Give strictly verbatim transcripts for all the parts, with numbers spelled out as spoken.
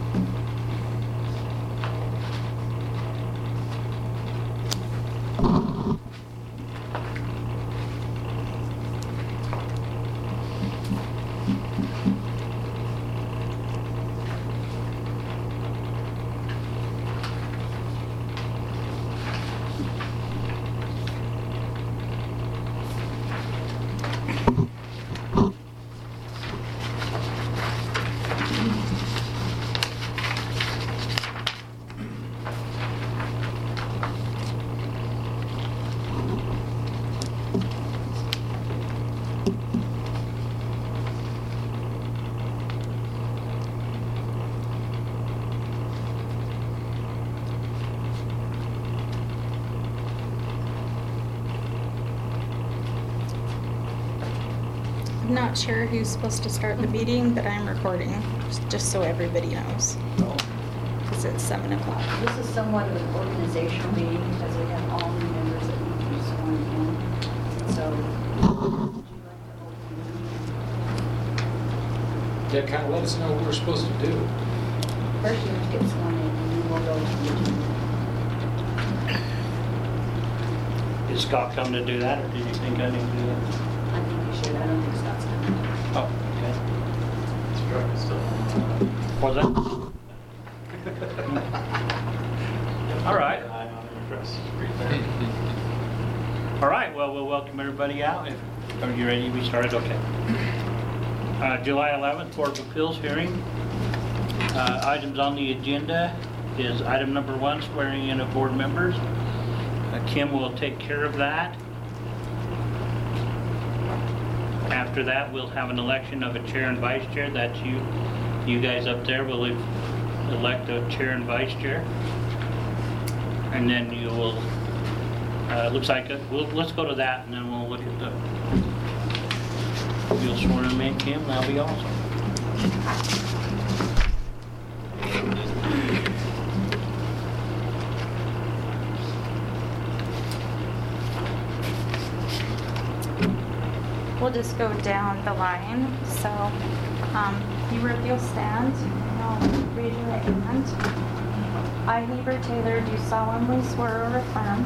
I'm not sure who's supposed to start the meeting, but I'm recording, just- just so everybody knows. Because it's seven o'clock. This is somewhat of an organizational meeting because we have all new members that need to be sworn in. So, would you like to open Yeah, kind of let us know what we're supposed to do. the meeting? First, you have to get sworn in, and then we'll go to the agenda. Is Scott come to do that, or do you think I need to do that? I think you should. I don't think Scott's coming. Oh, okay. It's probably still. What's that? All right. All right, well, we'll welcome everybody out. If- Are you ready? We started, okay. Uh, July eleventh, Board of Appeals hearing. Uh, Items on the agenda is item number one, swearing in of board members. Uh, Kim will take care of that. After that, we'll have an election of a chair and vice chair. That's you. You guys up there will e- elect a chair and vice chair. And then you will, uh, looks like, it- we'll, let's go to that and then we'll look at the, you'll swear in me, Kim, that'll be awesome. We'll just go down the line. So, um, you if you'll stand, I'll raise your right hand. I, Heber Taylor, do solemnly swear or affirm.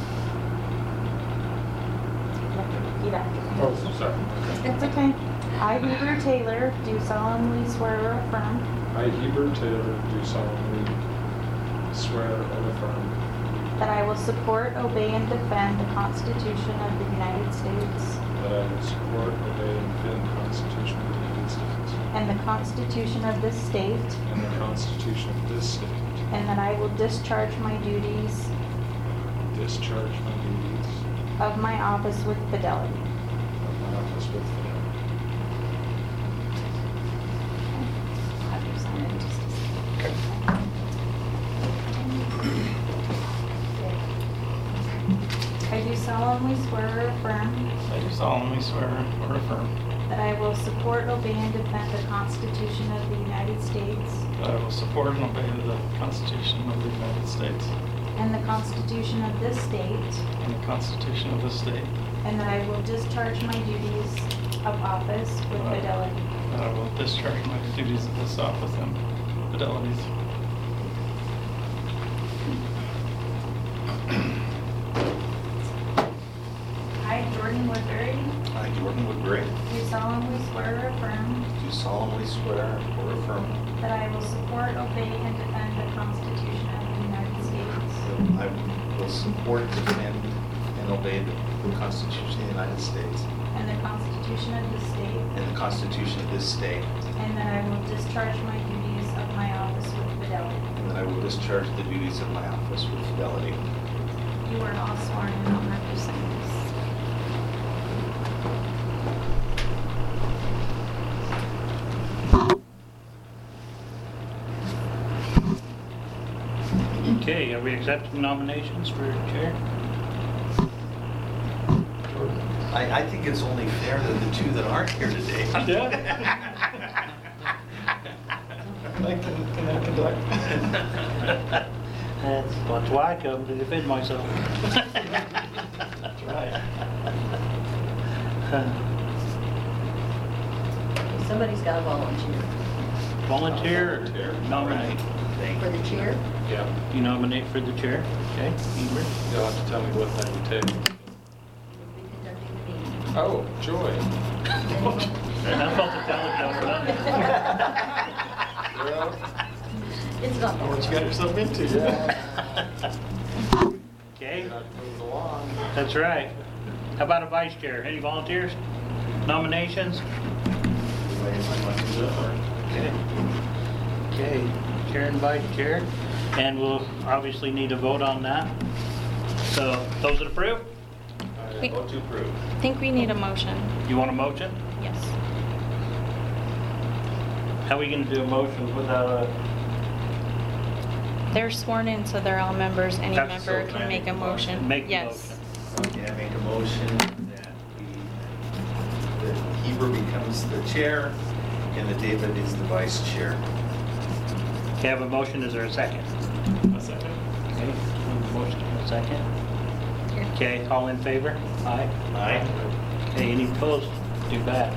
You have to repeat after me. Oh, sorry. It's okay. I, Heber Taylor, do solemnly swear or affirm I, Heber Taylor, do solemnly swear or affirm that I will support, obey, and defend the Constitution of the United States that I will support, obey, and defend the Constitution of the United States and the Constitution of this state, and the Constitution of this state, and that I will discharge my duties discharge my duties of my office with fidelity. of my office with fidelity. I'll have you sign it in just a second. I do solemnly swear or affirm I do solemnly swear or affirm that I will support, obey, and defend the Constitution of the United States that I will support and obey the Constitution of the United States and the Constitution of this state, and the Constitution of this state, and that I will discharge my duties of office with Right. fidelity. that I will discharge my duties of this office and fidelities. I, Jordan Woodbury, I, Jordan Woodbury, do solemnly swear or affirm do solemnly swear or affirm that I will support, obey, and defend the Constitution of the United States that I will support, defend, and obey the the Constitution of the United States and the Constitution of this state, and the Constitution of this state, and that I will discharge my duties of my office with fidelity. and that I will discharge the duties of my office with fidelity. You are all sworn in. I'll have you sign this. Okay, are we accepting nominations for chair? I, I think it's only fair that the two that aren't here today. Yeah. I can, can I conduct? That's, that's why I come to defend myself. That's right. Somebody's got to volunteer. volunteer or nominate? For the chair? Yeah, You nominate for the chair? Okay, Eber. you'll have to tell me what that entails. We'll be conducting the meeting. Oh, joy. I'm supposed to tell it, tell her Well, It's not Know what you got yourself into. Okay, that moves along. that's right. How about a vice chair? Any volunteers? Nominations? Okay. Okay, chair and vice chair. And we'll obviously need a vote on that. So, those that approve? I vote to approve. I think we need a motion. You want a motion? Yes. How are we gonna do a motion without a? They're sworn in, so they're all members. Any That's member so can can make a motion. Make the Yes. motion. Okay, I make a motion that we, that Heber becomes the chair and that David is the vice chair. Okay, I have a motion, is there a second? A second. Okay, motion, a second. Okay, all in favor? Aye. Aye. Okay, any opposed? Too bad.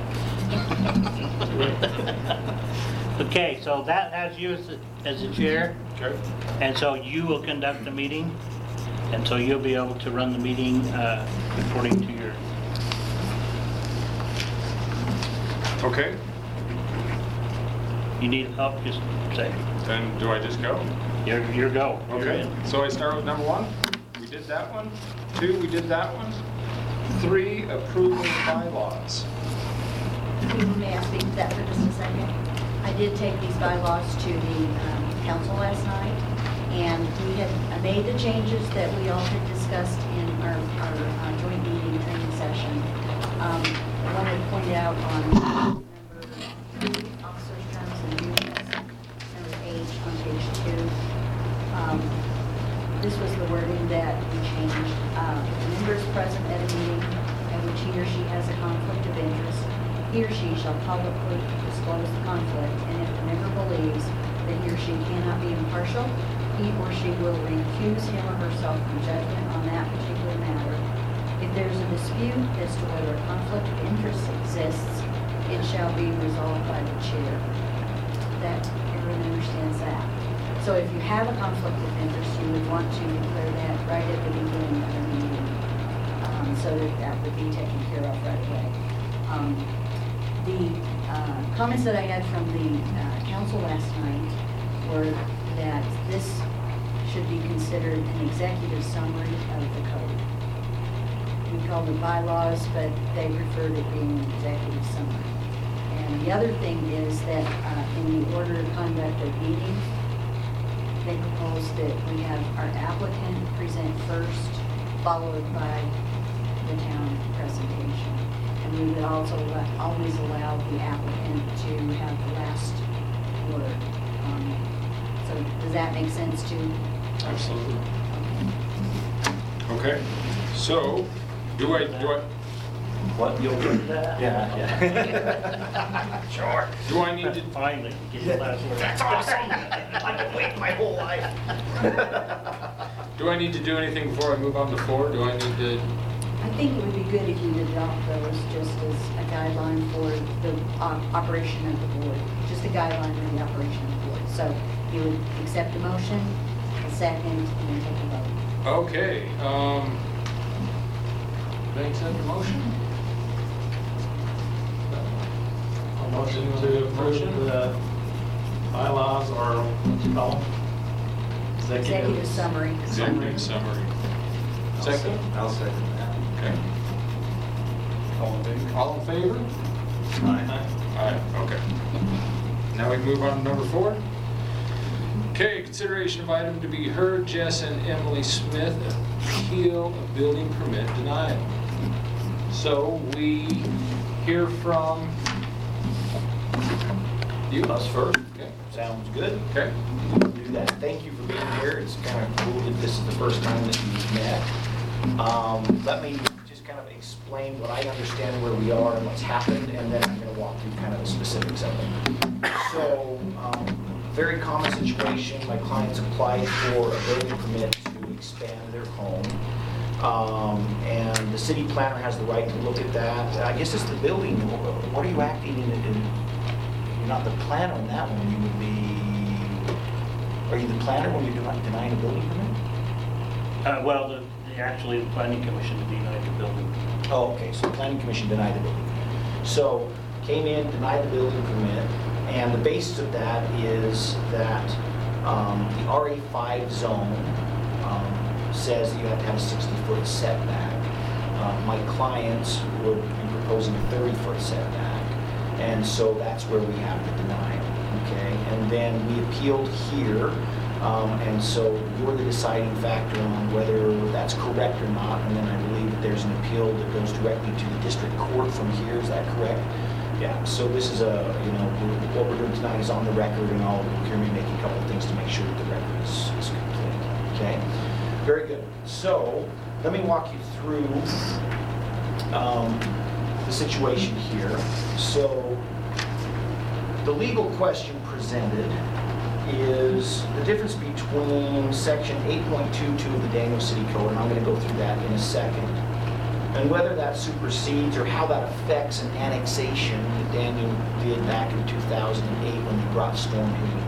Okay, so that has you as the, as the chair, Okay. and so you will conduct the meeting, and so you'll be able to run the meeting uh, according to your, Okay, you need help, just say, then do I just go? your, your go. You're Okay, in. so I start with number one. We did that one. Two, we did that one. Three, approval of bylaws. May I speak to that for just a second? I did take these bylaws to the um, council last night, and we had uh, made the changes that we all had discussed in our, our uh, joint meeting training session. Um, I wanted to point out on number three, officers' terms and duties, number eight on page two. Um, This was the wording that we changed. Uh, The member is present at a meeting at which he or she has a conflict of interest. He or she shall publicly disclose the conflict, and if the member believes that he or she cannot be impartial, he or she will recuse him or herself from judgment on that particular matter. If there is a dispute as to whether a conflict of interest exists, it shall be resolved by the chair. That, everyone understands that. So if you have a conflict of interest, you would want to declare that right at the beginning of the meeting, um, so that that would be taken care of right away. Um, The uh, comments that I had from the uh, council last night were that this should be considered an executive summary of the code. We call them bylaws, but they preferred it being an executive summary. And the other thing is that uh, in the order of conduct of meetings, they propose that we have our applicant present first, followed by the town presentation. And we would also allow- always allow the applicant to have the last word. Um, So does that make sense to? Absolutely. Okay, so, do I, do I, What, you'll do that? Yeah, yeah. Sure. do I need to, Finally, get the last word. That's awesome. I've been waiting my whole life. do I need to do anything before I move on to four? Do I need to, I think it would be good if you would adopt those just as a guideline for the uh, operation of the board, just a guideline for the operation of the board. So you would accept a motion, a second, and then take a vote. okay, um, did I accept the motion? A motion to approve the bylaws, or what's it called? Executive summary. Executive summary. Second? I'll second that. Okay. All in favor? All in favor? Aye. Aye, okay. Now we move on to number four. Okay, consideration of item to be heard, Jess and Emily Smith appeal a building permit denial. So we hear from you. Us first. Okay, Sounds good. okay. Do that. Thank you for being here. It's kind of cool that this is the first time that you've met. Um, Let me just kind of explain what I understand where we are and what's happened, and then I'm going to walk through kind of the specifics of it. So, um, very common situation. My clients applied for a building permit to expand their home. Um, And the city planner has the right to look at that. I guess it's the building. What are you acting in, in- not the planner on that one, you would be, are you the planner when you're deni- denying a building permit? Uh, well, the, the- actually, the planning commission denied the building. Oh, okay, so the planning commission denied the building permit. So, came in, denied the building permit, and the basis of that is that um, the R A five zone um, says that you have to have a sixty foot setback. Uh, My clients would be proposing a thirty foot setback, and so that's where we have the denial, okay? And then we appealed here, um, and so you're the deciding factor on whether that's correct or not, and then I believe that there's an appeal that goes directly to the district court from here, is that correct? Yeah, so this is a, you know, we're- what we're doing tonight is on the record, and I'll hear me make a couple of things to make sure that the record is, is complete, okay? Very good. So, let me walk you through um, the situation here. So, the legal question presented is the difference between section eight point two two of the Daniel City Code, and I'm going to go through that in a second, and whether that supersedes or how that affects an annexation that Daniel did back in two thousand eight when they brought Stormhaven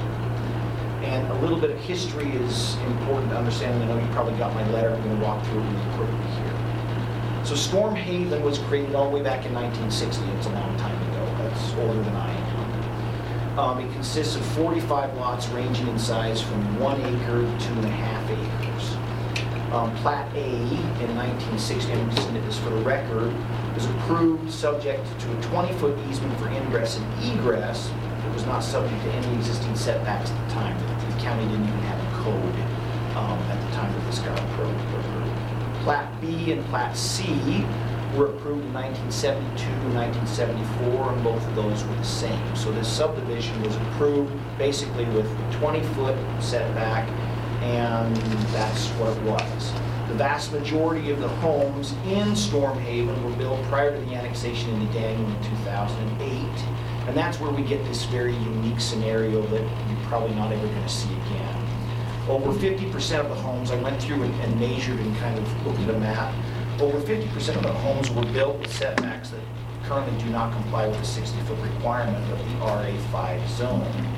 in. And a little bit of history is important to understand. I know you probably got my letter. I'm going to walk through it really quickly here. So Stormhaven was created all the way back in nineteen sixty. It's a long time ago. That's older than I am. Um, it consists of forty-five lots ranging in size from one acre to two and a half acres. Um, Plat A in nineteen sixty, I'm just submit this for the record, was approved subject to a twenty foot easement for ingress and egress. It was not subject to any existing setbacks at the time. The county didn't even have a code um, at the time that this got approved. Plat B and Plat C were approved in nineteen seventy-two, nineteen seventy-four, and both of those were the same. So this subdivision was approved basically with twenty foot setback, and that's what it was. The vast majority of the homes in Stormhaven were built prior to the annexation into Daniel in two thousand eight, and that's where we get this very unique scenario that you're probably not ever going to see again. Over fifty percent of the homes, I went through and, and measured and kind of looked at a map, over fifty percent of the homes were built with setbacks that currently do not comply with the sixty foot requirement of the R A five zone.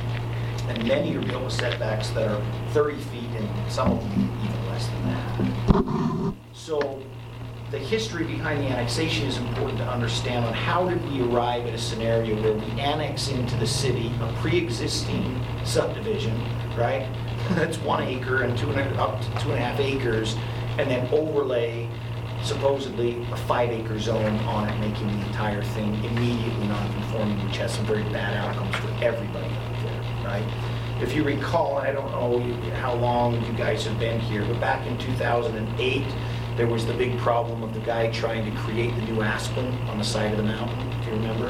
And many are built with setbacks that are thirty feet, and some of them even less than that. So the history behind the annexation is important to understand on how did we arrive at a scenario where we annex into the city a pre-existing subdivision, right? That's one acre and two and a, up to two and a half acres, and then overlay supposedly a five acre zone on it, making the entire thing immediately non-conforming, which has some very bad outcomes for everybody out there, right? If you recall, and I don't know how long you guys have been here, but back in two thousand eight, there was the big problem of the guy trying to create the new Aspen on the side of the mountain, if you remember.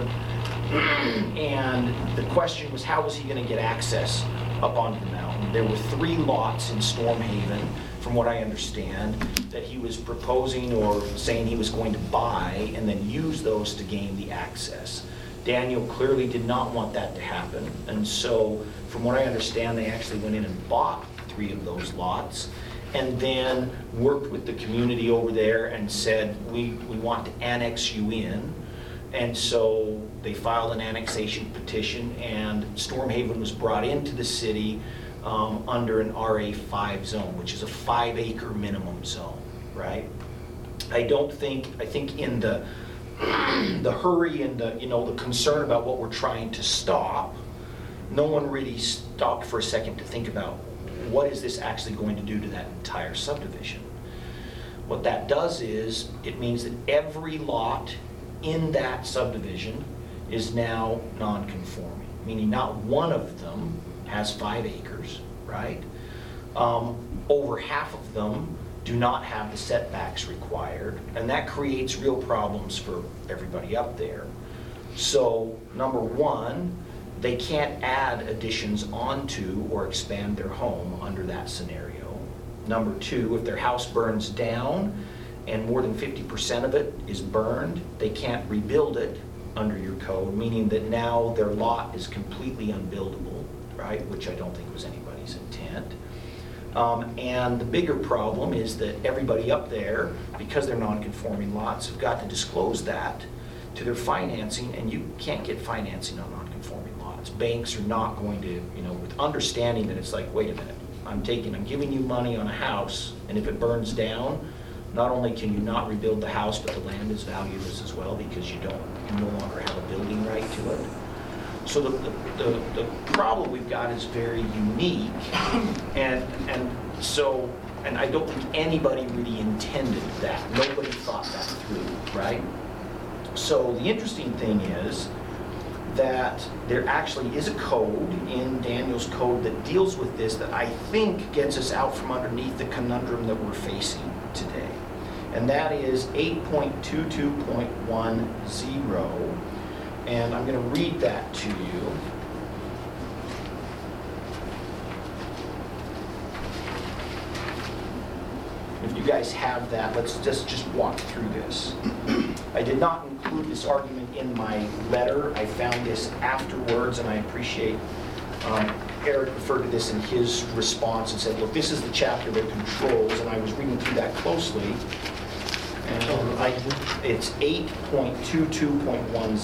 And the question was, how was he going to get access up onto the mountain? There were three lots in Stormhaven, from what I understand, that he was proposing or saying he was going to buy and then use those to gain the access. Daniel clearly did not want that to happen, and so from what I understand, they actually went in and bought three of those lots and then worked with the community over there and said, we, we want to annex you in. And so they filed an annexation petition, and Stormhaven was brought into the city um, under an R A five zone, which is a five acre minimum zone, right? I don't think, I think in the the hurry and the, you know, the concern about what we're trying to stop, no one really stopped for a second to think about what is this actually going to do to that entire subdivision. What that does is, it means that every lot in that subdivision is now non-conforming, meaning not one of them has five acres, right? Um, over half of them do not have the setbacks required, and that creates real problems for everybody up there. So, number one, they can't add additions onto or expand their home under that scenario. Number two, if their house burns down and more than fifty percent of it is burned, they can't rebuild it under your code, meaning that now their lot is completely unbuildable, right? Which I don't think was anybody's intent. Um, and the bigger problem is that everybody up there, because they're non-conforming lots, have got to disclose that to their financing, and you can't get financing on non-conforming lots. lots. Banks are not going to, you know, with understanding that it's like, wait a minute, I'm taking, I'm giving you money on a house, and if it burns down, not only can you not rebuild the house, but the land is valueless as well because you don't, you no longer have a building right to it. So the, the, the, the problem we've got is very unique, and, and so, and I don't think anybody really intended that. Nobody thought that through, right? So the interesting thing is that there actually is a code in Daniel's code that deals with this that I think gets us out from underneath the conundrum that we're facing today. And that is eight point two two point ten. And I'm going to read that to you. If you guys have that, let's just, just walk through this. I did not include this argument in my letter. I found this afterwards, and I appreciate um, Eric referred to this in his response and said, look, this is the chapter that controls, and I was reading through that closely. And I, it's eight point two two point ten.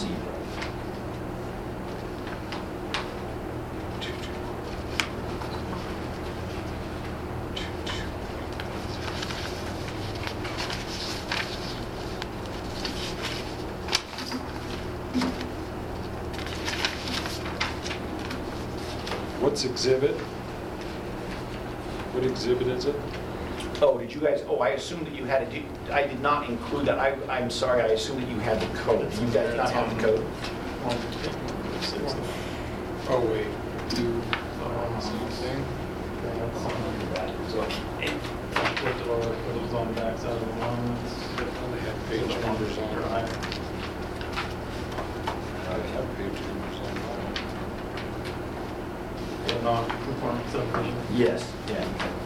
What's exhibit? What exhibit is it? Oh, did you guys, oh, I assumed that you had it, I did not include that. I, I'm sorry, I assumed that you had the code. Do you guys not have the code? Oh, wait. Um, same thing. I looked at all the photos on the backside of the one. They have page numbers on it. I have page numbers on mine. The non-conforming subdivision. Yes, yeah.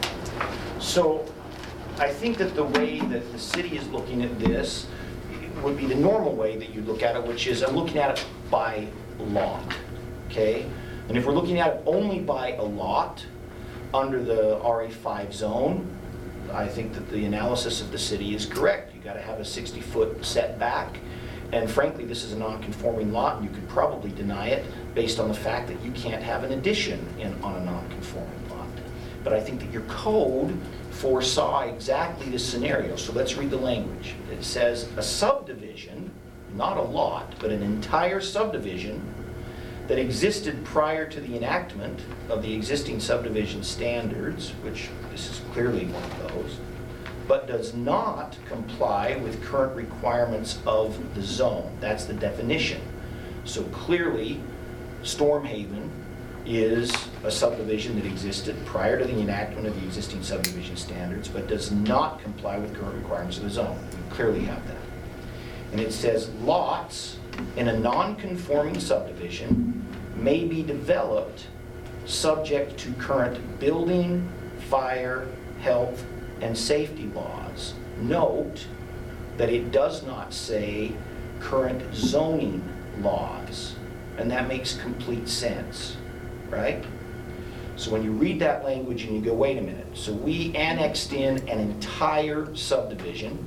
So I think that the way that the city is looking at this would be the normal way that you look at it, which is I'm looking at it by lot, okay? And if we're looking at it only by a lot under the R A five zone, I think that the analysis of the city is correct. You gotta have a sixty foot setback. And frankly, this is a non-conforming lot, and you could probably deny it based on the fact that you can't have an addition in, on a non-conforming lot. But I think that your code foresaw exactly this scenario. So let's read the language. It says a subdivision, not a lot, but an entire subdivision that existed prior to the enactment of the existing subdivision standards, which this is clearly one of those, but does not comply with current requirements of the zone. That's the definition. So clearly, Stormhaven is a subdivision that existed prior to the enactment of the existing subdivision standards, but does not comply with current requirements of the zone. We clearly have that. And it says lots in a non-conforming subdivision may be developed subject to current building, fire, health, and safety laws. Note that it does not say current zoning laws, and that makes complete sense, right? So when you read that language and you go, wait a minute, so we annexed in an entire subdivision,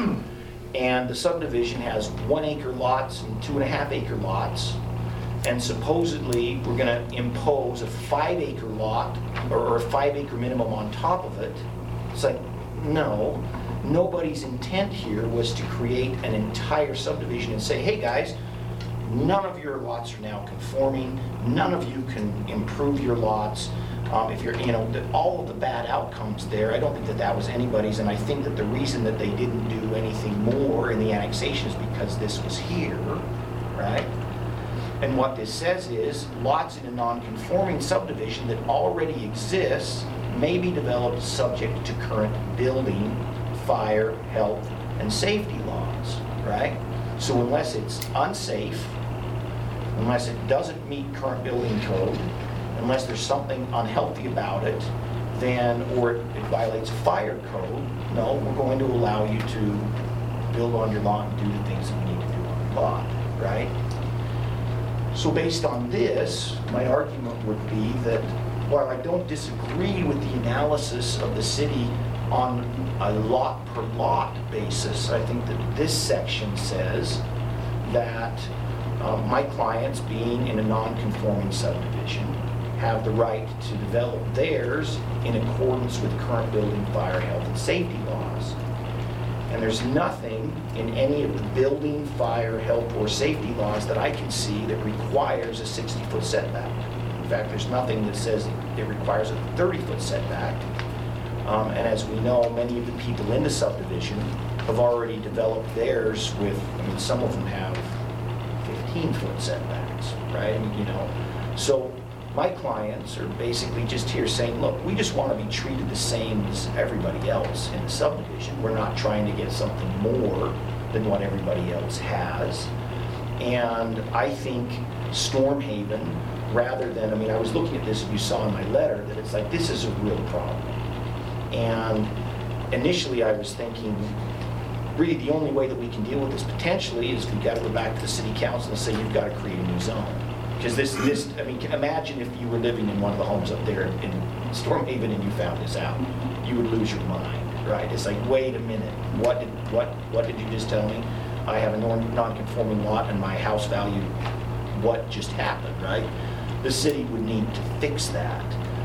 and the subdivision has one acre lots and two and a half acre lots, and supposedly we're gonna impose a five acre lot or a five acre minimum on top of it. It's like, no, nobody's intent here was to create an entire subdivision and say, hey guys, none of your lots are now conforming, none of you can improve your lots. Um, if you're, you know, the, all of the bad outcomes there, I don't think that that was anybody's, and I think that the reason that they didn't do anything more in the annexation is because this was here, right? And what this says is lots in a non-conforming subdivision that already exists may be developed subject to current building, fire, health, and safety laws, right? So unless it's unsafe, unless it doesn't meet current building code, unless there's something unhealthy about it, then, or it violates a fire code, no, we're going to allow you to build on your lot and do the things that you need to do on your lot, right? So based on this, my argument would be that while I don't disagree with the analysis of the city on a lot per lot basis, I think that this section says that um, my clients, being in a non-conforming subdivision, have the right to develop theirs in accordance with current building, fire, health, and safety laws. And there's nothing in any of the building, fire, health, or safety laws that I can see that requires a sixty-foot setback. In fact, there's nothing that says it requires a thirty-foot setback. Um, and as we know, many of the people in the subdivision have already developed theirs with, I mean, some of them have fifteen-foot setbacks, right? I mean, you know, so my clients are basically just here saying, look, we just want to be treated the same as everybody else in the subdivision. We're not trying to get something more than what everybody else has. And I think Storm Haven, rather than, I mean, I was looking at this, and you saw in my letter, that it's like, this is a real problem. And initially I was thinking, really the only way that we can deal with this potentially is we've got to go back to the city council and say, you've got to create a new zone. Because this, this, I mean, imagine if you were living in one of the homes up there in Storm Haven and you found this out. You would lose your mind, right? It's like, wait a minute, what did, what, what did you just tell me? I have a non- non-conforming lot and my house value, what just happened, right? The city would need to fix that.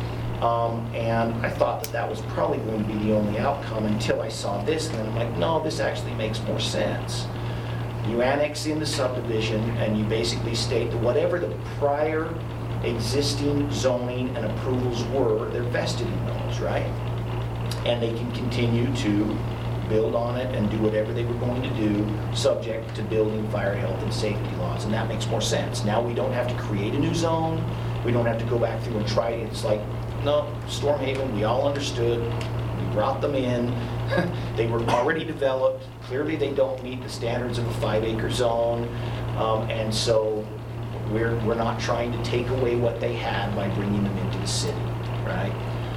Um, and I thought that that was probably going to be the only outcome until I saw this, and then I'm like, no, this actually makes more sense. You annex in the subdivision and you basically state that whatever the prior existing zoning and approvals were, they're vested in those, right? And they can continue to build on it and do whatever they were going to do, subject to building, fire, health, and safety laws, and that makes more sense. Now we don't have to create a new zone, we don't have to go back through and try it. It's like, no, Storm Haven, we all understood, we brought them in, they were already developed, clearly they don't meet the standards of a five acre zone, um, and so we're, we're not trying to take away what they had by bringing them into the city, right?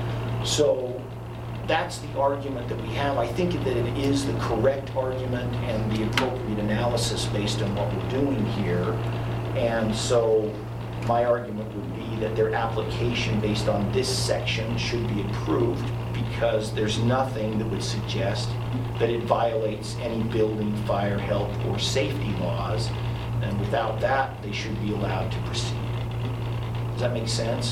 So that's the argument that we have. I think that it is the correct argument and the appropriate analysis based on what we're doing here, and so my argument would be that their application based on this section should be approved, because there's nothing that would suggest that it violates any building, fire, health, or safety laws, and without that, they should be allowed to proceed. Does that make sense?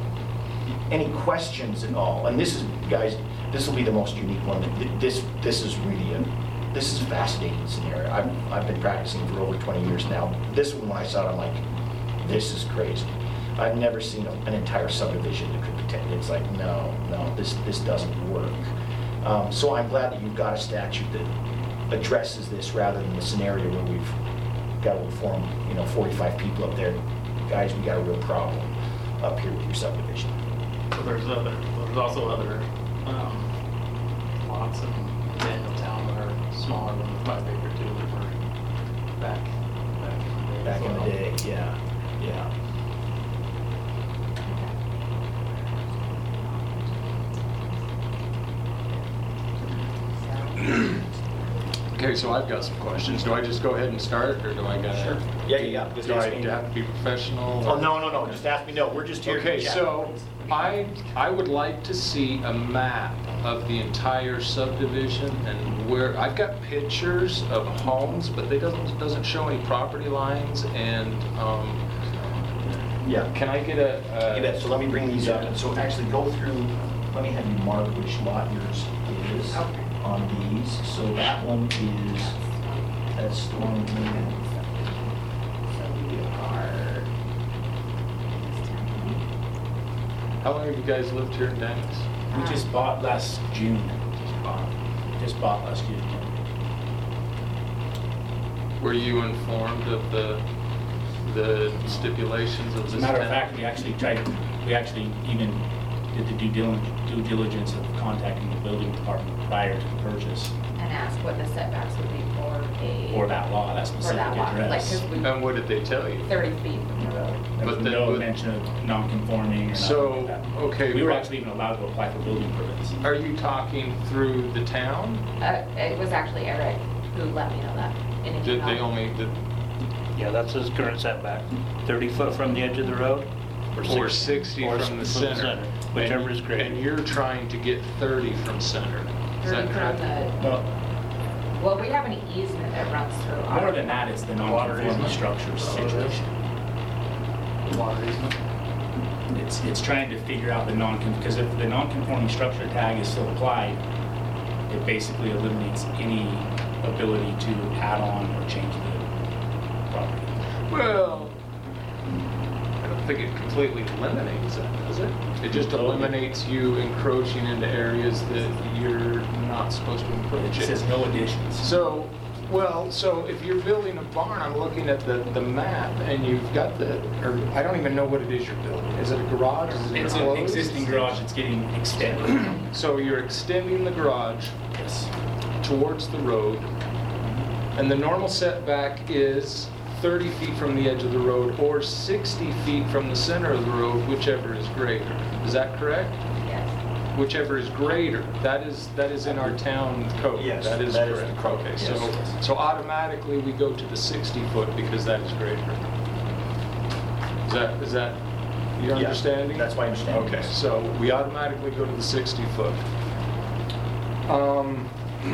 Any questions at all? And this is, guys, this will be the most unique one. This, this is really a, this is a fascinating scenario. I've, I've been practicing for over twenty years now. This one, when I saw it, I'm like, this is crazy. I've never seen a, an entire subdivision that could potentially, it's like, no, no, this, this doesn't work. Um, so I'm glad that you've got a statute that addresses this rather than the scenario where we've got to inform, you know, forty-five people up there, guys, we got a real problem up here with your subdivision. So there's other, there's also other um, lots in Danieltown that are smaller than the five acre too that were back, back in the day. Back as in the well. day, yeah, yeah. Okay, so I've got some questions. Do I just go ahead and start, or do I gotta? Sure. Yeah, yeah, yeah. Just Do I ask me. have to be professional? Oh, no, no, no, just ask me, no, we're just here to Okay, chat. so I, I would like to see a map of the entire subdivision and where, I've got pictures of homes, but they doesn't, doesn't show any property lines, and, um, Yeah. can I get a? a- You bet. So let me bring these up, and so actually go through, let me have you mark which lot yours is on these. So that one is, that's the one here. How long have you guys lived here in Dennis? We just bought last June. Just bought, just bought last June. Were you informed of the, the stipulations of As this? a matter of town? fact, we actually tried, we actually even did the due diligence, due diligence of contacting the building department prior to the purchase And ask what the setbacks would be for a. for that law, that For specific that lot, like, address. 'cause we, And what did they tell you? thirty feet from the road. There But was then no would- mention of non-conforming or So, nothing like that. okay, We were but- actually even allowed to apply for building permits. Are you talking through the town? Uh, it was actually Eric who let me know that. in an Did email. they only, did, Yeah, that's his current setback, thirty foot from the edge of the road? or sixty or from the s- center? Whichever And- is greater. And you're trying to get thirty from center? Is Thirty that from correct? the, Well, Well, we have an easement that runs through. our- More than that, it's the non-conforming structures situation. Water easement. It's, it's trying to figure out the non, because if the non-conforming structure tag is still applied, it basically eliminates any ability to add on or change the property. Well, I don't think it completely eliminates that, does it? It just eliminates you encroaching into areas that you're not supposed to encroach It in. says no additions. So, well, so if you're building a barn, I'm looking at the, the map, and you've got the, or I don't even know what it is you're building. Is it a garage? Is it It's an enclosed? existing garage, it's getting extended. So you're extending the garage Yes. towards the road, and the normal setback is thirty feet from the edge of the road or sixty feet from the center of the road, whichever is greater. Is that correct? Yes. Whichever is greater, that is, that is in our town code. Yes, That is that is correct. the code, Okay, yes. so, so automatically we go to the sixty foot because that is greater. Is that, is that your Yeah, understanding? that's my understanding, Okay, yes. so we automatically go to the sixty foot. Um,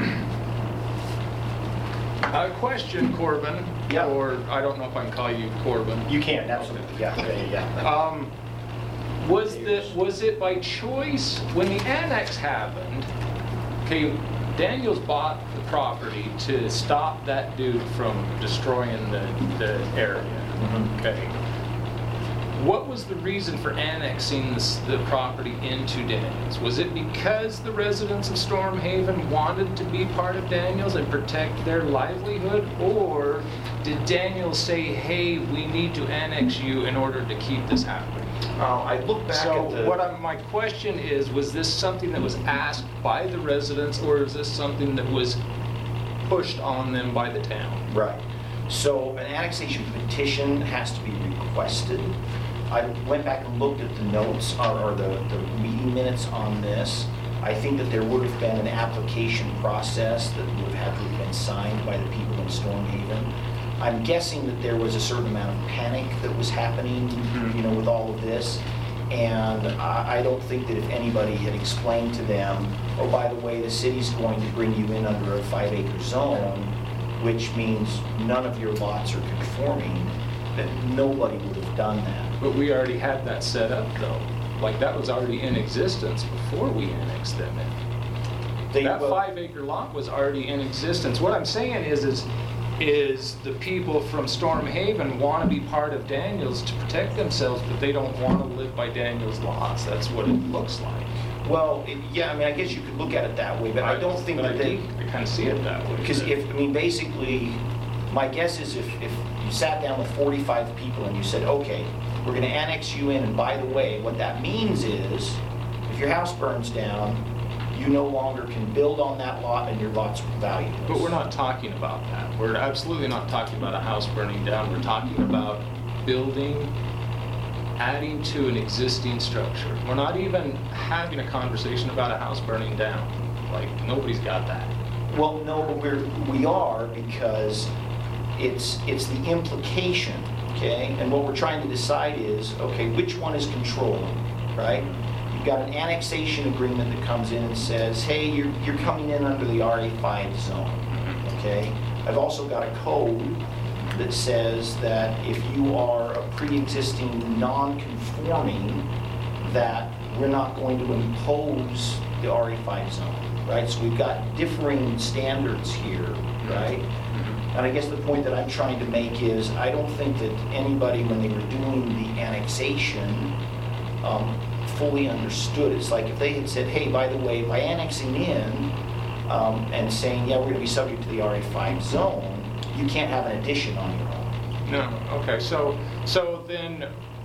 a question, Corbin, Yeah. or I don't know if I can call you Corbin. You can, absolutely, yeah, yeah, yeah. Um, was the, was it by choice, when the annex happened, okay, Daniels bought the property to stop that dude from destroying the, the area, Mhm. okay? What was the reason for annexing this, the property into Daniels? Was it because the residents of Storm Haven wanted to be part of Daniels and protect their livelihood? Or did Daniels say, hey, we need to annex you in order to keep this happening? Uh, I look back So at the. what I'm, my question is, was this something that was asked by the residents, or is this something that was pushed on them by the town? Right. So an annexation petition has to be requested. I went back and looked at the notes, or or the, the meeting minutes on this. I think that there would have been an application process that would have had to have been signed by the people in Storm Haven. I'm guessing that there was a certain amount of panic that was happening, you know, with all of this. And I, I don't think that if anybody had explained to them, oh, by the way, the city's going to bring you in under a five acre zone, which means none of your lots are conforming, that nobody would have done that. But we already had that set up, though. Like, that was already in existence before we annexed them in. They- That well, five acre lot was already in existence. What I'm saying is, is, is the people from Storm Haven want to be part of Daniels to protect themselves, but they don't want to live by Daniels laws. That's what it looks like. Well, it- yeah, I mean, I guess you could look at it that way, but I don't think But that I they, do- I kind of see it that way. because if, I mean, basically, my guess is if, if you sat down with forty-five people and you said, okay, we're gonna annex you in, and by the way, what that means is, if your house burns down, you no longer can build on that lot and your lot's valueless. But we're not talking about that. We're absolutely not talking about a house burning down. We're talking about building, adding to an existing structure. We're not even having a conversation about a house burning down. Like, nobody's got that. Well, no, but we're, we are, because it's, it's the implication, okay? And what we're trying to decide is, okay, which one is controlling, right? You've got an annexation agreement that comes in and says, hey, you're, you're coming in under the R A five zone, okay? I've also got a code that says that if you are a pre-existing non-conforming, that we're not going to impose the R A five zone, right? So we've got differing standards here, right? And I guess the point that I'm trying to make is, I don't think that anybody, when they were doing the annexation, um, fully understood. It's like if they had said, hey, by the way, by annexing in um, and saying, yeah, we're going to be subject to the R A five zone, you can't have an addition on your own. No, okay, so, so then,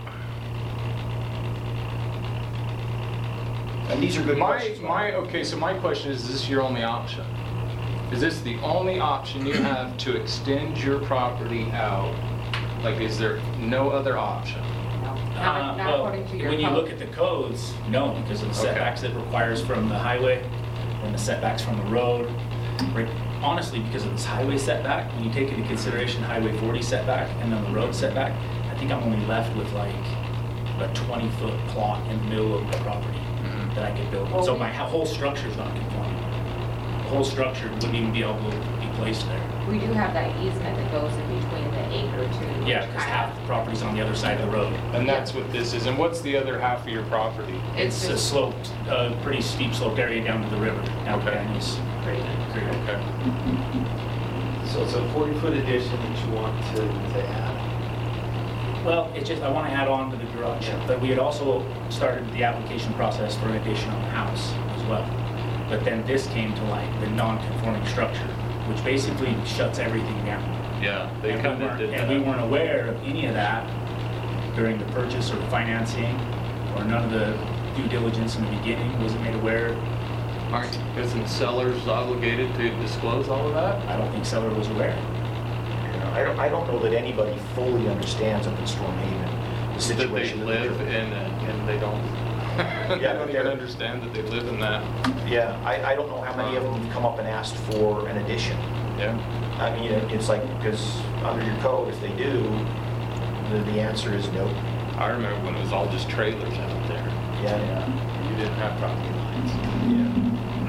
And these are good my, questions. my, okay, so my question is, is this your only option? Is this the only option you have to extend your property out? Like, is there no other option? No, Uh, Not not well, according to your when you code. look at the codes, no, because of the Okay. setbacks it requires from the highway and the setbacks from the road. Right, honestly, because of this highway setback, when you take into consideration Highway forty setback and then the road setback, I think I'm only left with like a twenty foot plot in the middle of the property that I could build. Well, So we- my ho- whole structure's not conforming. The whole structure wouldn't even be able to be placed there. We do have that easement that goes in between the acre two. Yeah, because half the property's on the other side of the road. And that's what this is. And what's the other half of your property? It's a sloped, uh, pretty steep sloped area down to the river, down Okay. Daniels Creek. Okay. So it's a forty foot addition that you want to, to add. Well, it's just, I want to add on to the garage, but we had also started the application process for an addition on the house as well. But then this came to light, the non-conforming structure, which basically shuts everything down. Yeah, they And we kind of weren't- did And we that. weren't aware of any of that during the purchase or the financing, or none of the due diligence in the beginning, wasn't made aware. Aren't, isn't sellers obligated to disclose all of that? I don't think seller was aware. You know, I don't, I don't know that anybody fully understands up in Storm Haven, the That they situation. that live they're- in, a- and they don't, they Yeah, don't they're- even understand that they live in that. Yeah, I, I don't know how many of them have come up and asked for an addition. Yeah. I mean, it- it's like, because under your code, if they do, the, the answer is no. I remember when it was all just trailers out there. Yeah. You didn't have property lines. Yeah.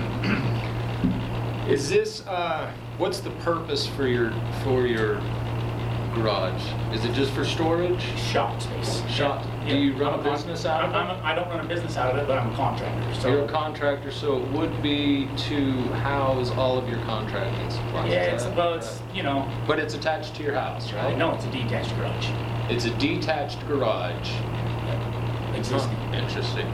Is this, uh, what's the purpose for your, for your garage? Is it just for storage? Shop space. Shop? Do Yeah. you run I'm a con- business out of I'm- it? I'm a- I don't run a business out of it, but I'm a contractor, so. You're a contractor, so it would be to house all of your contracting supplies. Yeah, is it's, that well, it's, correct? you know, But it's attached to your house, right? no, it's a detached garage, It's a detached garage. existing. Huh, Interesting.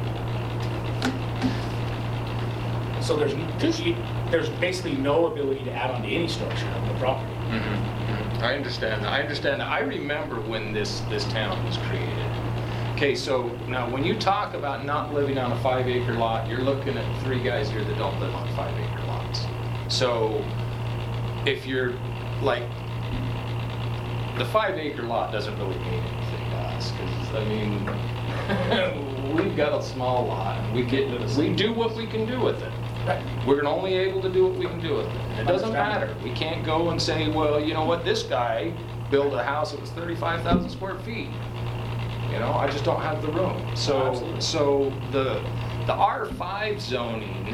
So there's, there's, there's basically no ability to add on to any structure on the property. Mhm. I understand. I understand. I remember when this, this town was created. Okay, so now when you talk about not living on a five acre lot, you're looking at three guys here that don't live on five acre lots. So if you're like, the five acre lot doesn't really mean anything to us, because I mean, we've got a small lot, and we get, we do what we can do with it. Right. We're only able to do what we can do with it. It doesn't Understand. matter. We can't go and say, well, you know what, this guy built a house that was thirty-five thousand square feet. You know, I just don't have the room. So, Absolutely. so the, the R five zoning,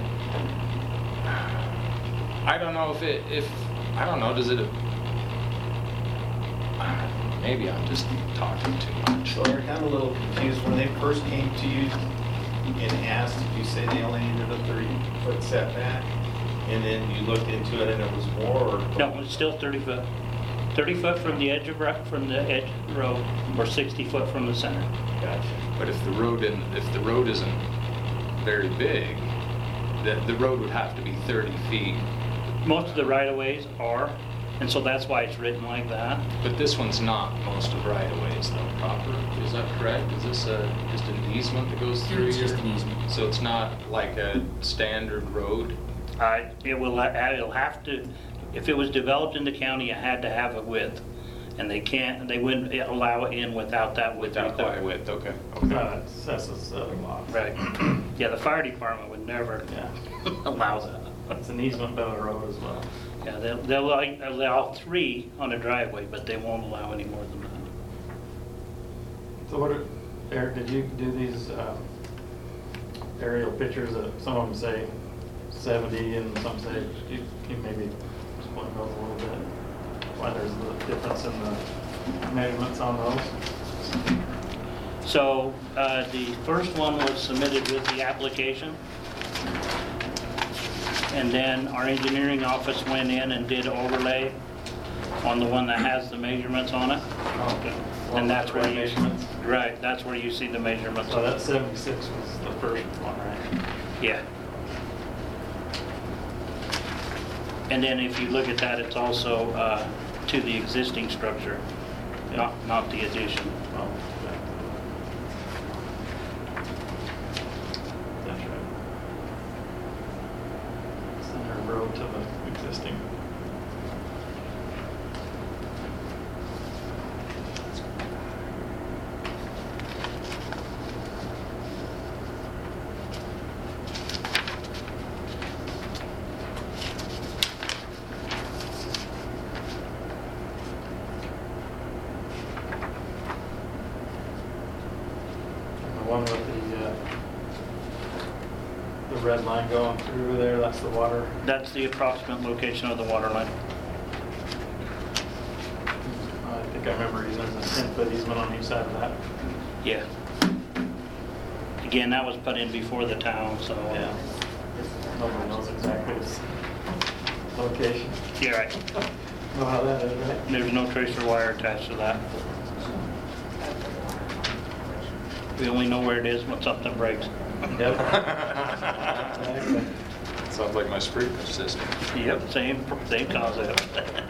I don't know if it, if, I don't know, does it, maybe I'm just talking too much. So they're kind of a little confused. When they first came to you and asked, did you say they only needed a thirty foot setback? And then you looked into it and it was more, or? No, it's still thirty foot. thirty foot from the edge of, ro- from the edge of the road, or sixty foot from the center. Gotcha. But if the road, in- if the road isn't very big, the, the road would have to be thirty feet. Most of the right-of-ways are, and so that's why it's written like that. But this one's not most of right-of-ways though, proper, is that correct? Is this a, just an easement that goes through It's your? just an easement. So it's not like a standard road? I, it will, ha- it'll have to, if it was developed in the county, it had to have a width. And they can't, they wouldn't allow it in without that width. Without that width, okay. That's, that's a seven lot. Right. Yeah, the fire department would never Yeah. allow that. It's an easement down the road as well. Yeah, they'll, they'll like allow three on a driveway, but they won't allow any more than that. So what, are- Eric, did you do these um, aerial pictures that some of them say seventy and some say, you you maybe explain those a little bit? Why there's the difference in the measurements on those? So, uh, the first one was submitted with the application. And then our engineering office went in and did overlay on the one that has the measurements on it. Okay. And that's where you, Measurements. right, that's where you see the measurements. So that seventy-six was the first one, right? Yeah. And then if you look at that, it's also uh, to the existing structure, not, not the addition. Oh, okay. That's right. Center road to the existing. And the one with the, uh, the red line going through there, that's the water. That's the approximate location of the water line. I think I remember using a ten foot easement on each side of that. Yeah. Again, that was put in before the town, so. Yeah. Nobody knows exactly its location. Yeah, right. Know how that is, right? There's no tracer wire attached to that. We only know where it is when something breaks. Yep. Exactly. Sounds like my sprinkler system. Yep, same, same concept.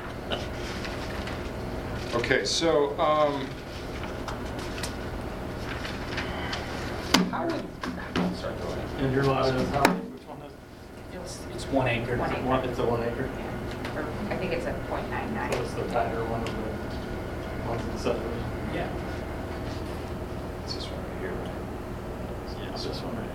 Okay, so, um, how would, sorry, go ahead. And your lot is how, which one is It's, it's one acre. One it? acre. One, it's a one acre. Or I think it's a point nine nine. So it's the tighter one of the ones in the subdivision. Yeah. It's this one right here. Yeah, it's this one right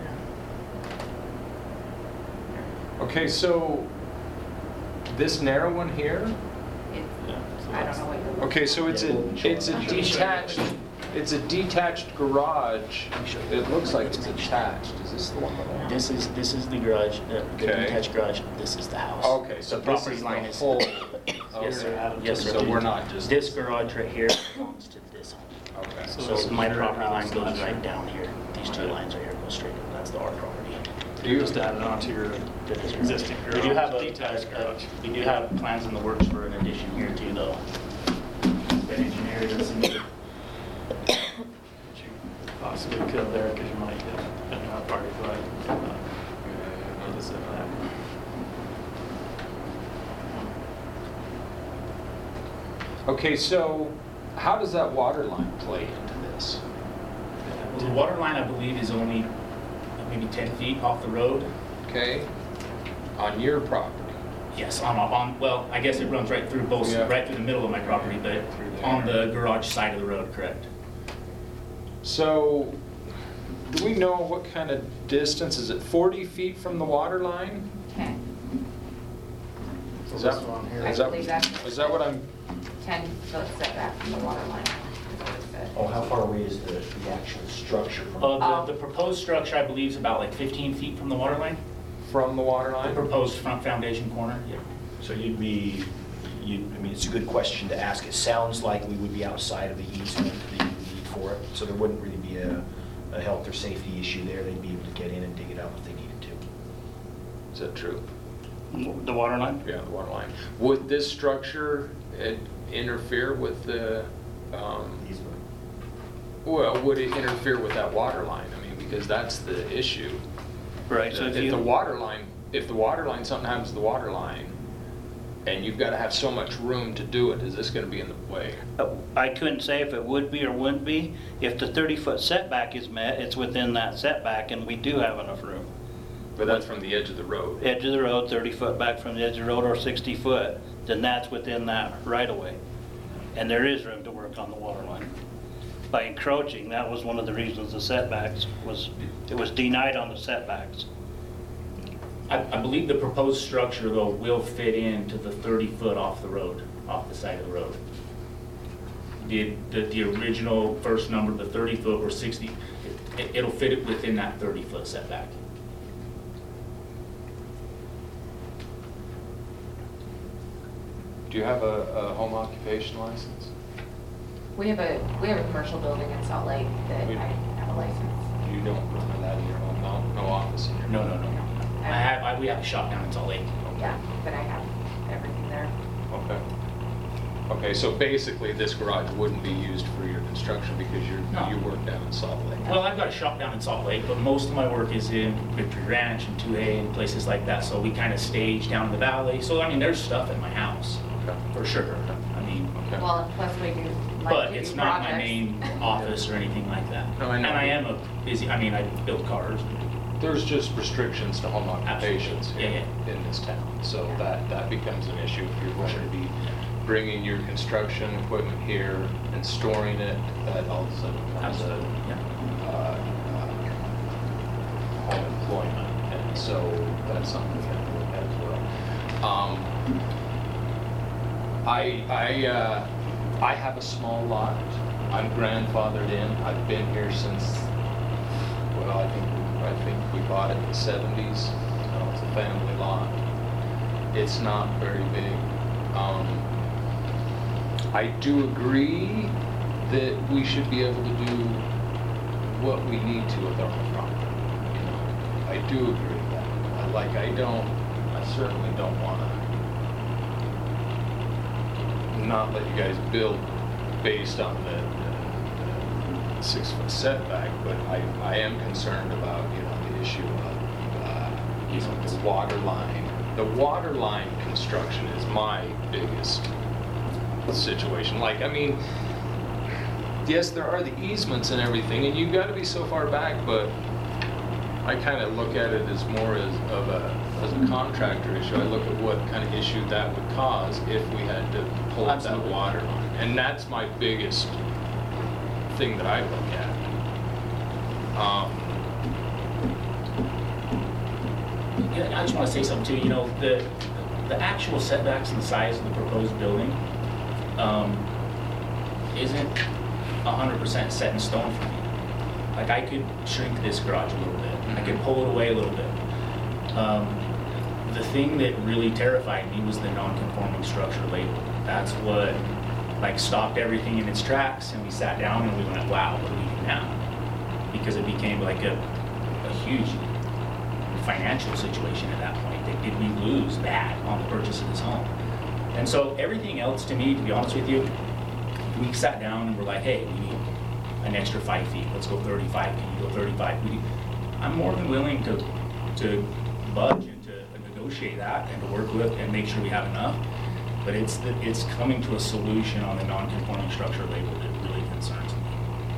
here. Okay, so this narrow one here, It's, Yeah. so I don't that's- know what you're. okay, so it's a, it's a detached, it's a detached garage. It looks like it's attached. Is this the one? that I- This is, this is the garage, uh, the Okay. detached garage, this is the house. Okay, so The this property is line the is. whole. Yes, sir. Okay. Yes, sir. So we're not just. This garage right here belongs to this home. Okay. So So this is my your property line house, goes not right your- down here. These two Okay. lines right here go straight up. That's the R property. You just added on to your That is your- existing garage. We do have a, detached a- garage. we do have plans in the works for an addition here too, though. The engineer doesn't need it. Which you possibly could there because you might get enough party flood. uh, need to set that. Okay, so how does that water line play into this? Well, the water line, I believe, is only maybe ten feet off the road. Okay, on your property. Yes, on, on, well, I guess it runs right through both, Yeah. right through the middle of my property, but on the garage side of the road, correct? So, do we know what kind of distance? Is it forty feet from the water line? Ten. So Is this that, one here. I is that, believe that's- is that what I'm, Ten foot setback from the water line. is what it said. Oh, how far away is the, the actual structure from? Uh, Um, the, the proposed structure, I believe, is about like fifteen feet from the water line. from the water The line? proposed front foundation corner, yeah. So you'd be, you, I mean, it's a good question to ask. It sounds like we would be outside of the easement that you would need for it, so there wouldn't really be a, a health or safety issue there. They'd be able to get in and dig it out if they needed to. Is that true? The water line? Yeah, the water line. Would this structure uh, interfere with the, um, Easement. well, would it interfere with that water line? I mean, because that's the issue. Right, so If if the you, water line, if the water line, something happens to the water line, and you've got to have so much room to do it, is this going to be in the way? I couldn't say if it would be or wouldn't be. If the thirty foot setback is met, it's within that setback and we do have enough room. But that's from the edge of the road. Edge of the road, thirty foot back from the edge of the road or sixty foot, then that's within that right of way. And there is room to work on the water line. By encroaching, that was one of the reasons the setbacks was, it was denied on the setbacks. I, I believe the proposed structure, though, will fit into the thirty foot off the road, off the side of the road. The, the, the original first number, the thirty foot or sixty, it, it'll fit it within that thirty foot setback. Do you have a, a home occupation license? We have a, we have a commercial building in Salt Lake that We- I have a license. You don't run that in your home, no, no office in your home? No, no, no. I have, I, we have a shop down in Salt Lake. Yeah, but I have everything there. Okay. Okay, so basically this garage wouldn't be used for your construction because you're, No. you work down in Salt Lake? Well, I've got a shop down in Salt Lake, but most of my work is in Victory Ranch and two A and places like that, so we kind of stage down in the valley. So, I mean, there's stuff at my house, Okay. for sure. I mean, Okay. Well, and plus we do like but to do it's not my projects. main office or anything like that. No, I know. And I am a busy, I mean, I build cars. There's just restrictions to home occupations Absolutely. in, Yeah, in this town. So that, that becomes an issue if you're going to be bringing your construction equipment here and storing it, that all of a sudden becomes a, Absolutely, yeah. uh, uh, home employment. And so that's something we have to look at as well. Um, I, I, uh, I have a small lot. I'm grandfathered in. I've been here since, well, I think, I think we bought it in the seventies. Uh, It's a family lot. It's not very big. Um, I do agree that we should be able to do what we need to with our own property. You know, I do agree with that. I Like, I don't, I certainly don't want to not let you guys build based on the, the, the six foot setback, but I, I am concerned about, you know, the issue of, uh, you know, the water line. The water line construction is my biggest situation. Like, I mean, yes, there are the easements and everything, and you've got to be so far back, but I kind of look at it as more as of a, as a contractor issue. I look at what kind of issue that would cause if we had to pull up that Absolutely. water line. And that's my biggest thing that I look at. Um, Yeah, I just want to say something too, you know, the, the actual setbacks and the size of the proposed building um, isn't one hundred percent set in stone for me. Like, I could shrink this garage a little bit, I could pull it away a little bit. Um, the thing that really terrified me was the non-conforming structure label. That's what, like, stopped everything in its tracks, and we sat down and we went, wow, what do we do now? Because it became like a, a huge financial situation at that point. Did, did we lose bad on the purchase of this home? And so everything else, to me, to be honest with you, we sat down and we're like, hey, we need an extra five feet. Let's go thirty-five. Can you go thirty-five? We, I'm more than willing to to budge and to negotiate that and to work with and make sure we have enough. But it's the, it's coming to a solution on the non-conforming structure label that really concerns me.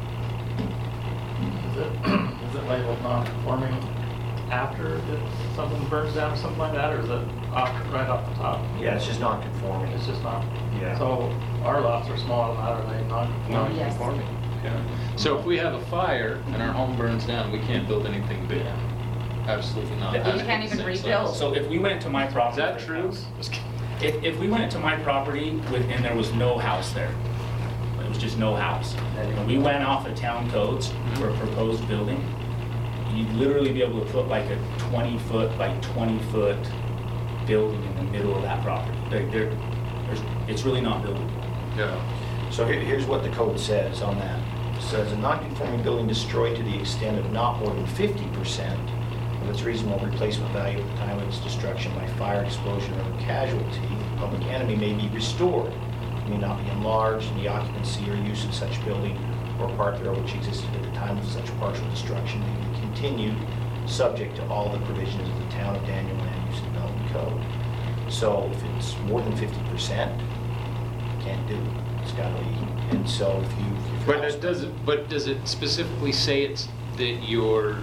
Is it, is it labeled non-conforming after it, something burns down or something like that, or is it off, right off the top? Yeah, it's just not conforming. It's just not. Yeah. So our lots are small enough, are they non-conforming? non-conforming. Yeah. So if we have a fire and our home burns down, we can't build anything big. Absolutely not. You That can't makes even sense. rebuild. So if we went to my Is property. that for a true? house- If, if we went to my property with, and there was no house there, it was just no house, and we went off of town codes for a proposed building, you'd literally be able to put like a twenty foot by twenty foot building in the middle of that property. There, there, there's, it's really not buildable. Yeah. So here- here's what the code says on that. It says, a non-conforming building destroyed to the extent of not more than fifty percent of its reasonable replacement value at the time of its destruction by fire, explosion, or casualty, public enemy may be restored. It may not be enlarged, and the occupancy or use of such building or part thereof which existed at the time of such partial destruction may be continued, subject to all the provisions of the Town of Daniel Land Use Development Code. So if it's more than fifty percent, can't do it. It's gotta be, and so if you. if your But house- it does it, but does it specifically say it's, that you're,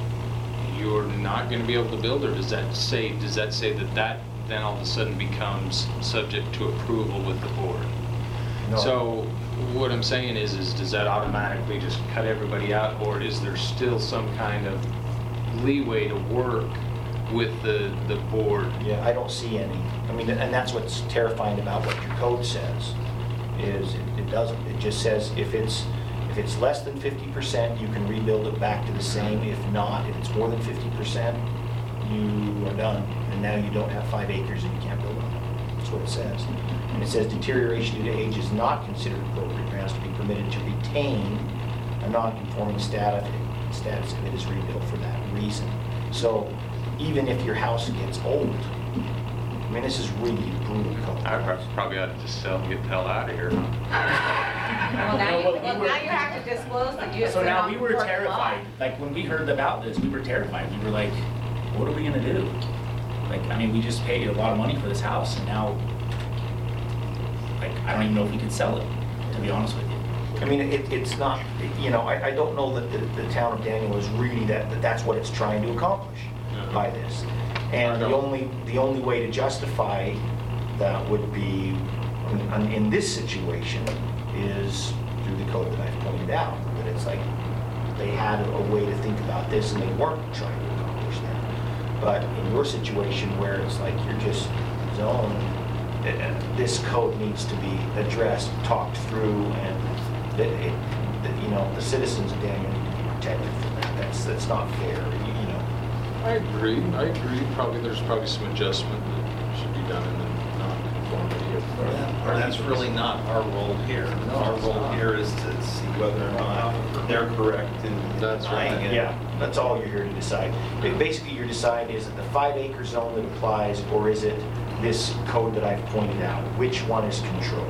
you're not gonna be able to build, or does that say, does that say that that then all of a sudden becomes subject to approval with the board? No. So what I'm saying is, is does that automatically just cut everybody out, or is there still some kind of leeway to work with the, the board? Yeah, I don't see any. I mean, and that's what's terrifying about what your code says, is it it doesn't, it just says if it's, if it's less than fifty percent, you can rebuild it back to the same. If not, if it's more than fifty percent, you are done. And now you don't have five acres and you can't build on it. That's what it says. And it says deterioration due to age is not considered appropriate grounds to be permitted to retain a non-conforming status, status if it is rebuilt for that reason. So even if your house gets old, I mean, this is really brutal code. I prob- probably ought to just sell and get the hell out of here. Well, now No, you, but we well, were- now you have to disclose that you. So now we were non-conforming lot. terrified, like when we heard about this, we were terrified. We were like, what are we gonna do? Like, I mean, we just paid a lot of money for this house and now, like, I don't even know if we could sell it, to be honest with you. I mean, it, it's not, you know, I, I don't know that the, the town of Daniel is really that, that that's what it's trying to accomplish by this. And the only, the only way to justify that would be, in, in this situation, is through the code that I've pointed out, that it's like, they had a way to think about this and they weren't trying to accomplish that. But in your situation where it's like you're just zoned, uh, this code needs to be addressed, talked through, and that, it, that, you know, the citizens of Daniel need to be protected from that. That's, that's not fair, you, you know. I agree, I agree. Probably, there's probably some adjustment that should be done in the non-conformity of. Or that- or that's really not our role here. No, Our it's role not. here is to see whether or not they're correct in That's denying right. it. Yeah, that's all you're here to decide. Ba- Basically, you're deciding, is it the five acre zone that applies, or is it this code that I've pointed out? Which one is controlled?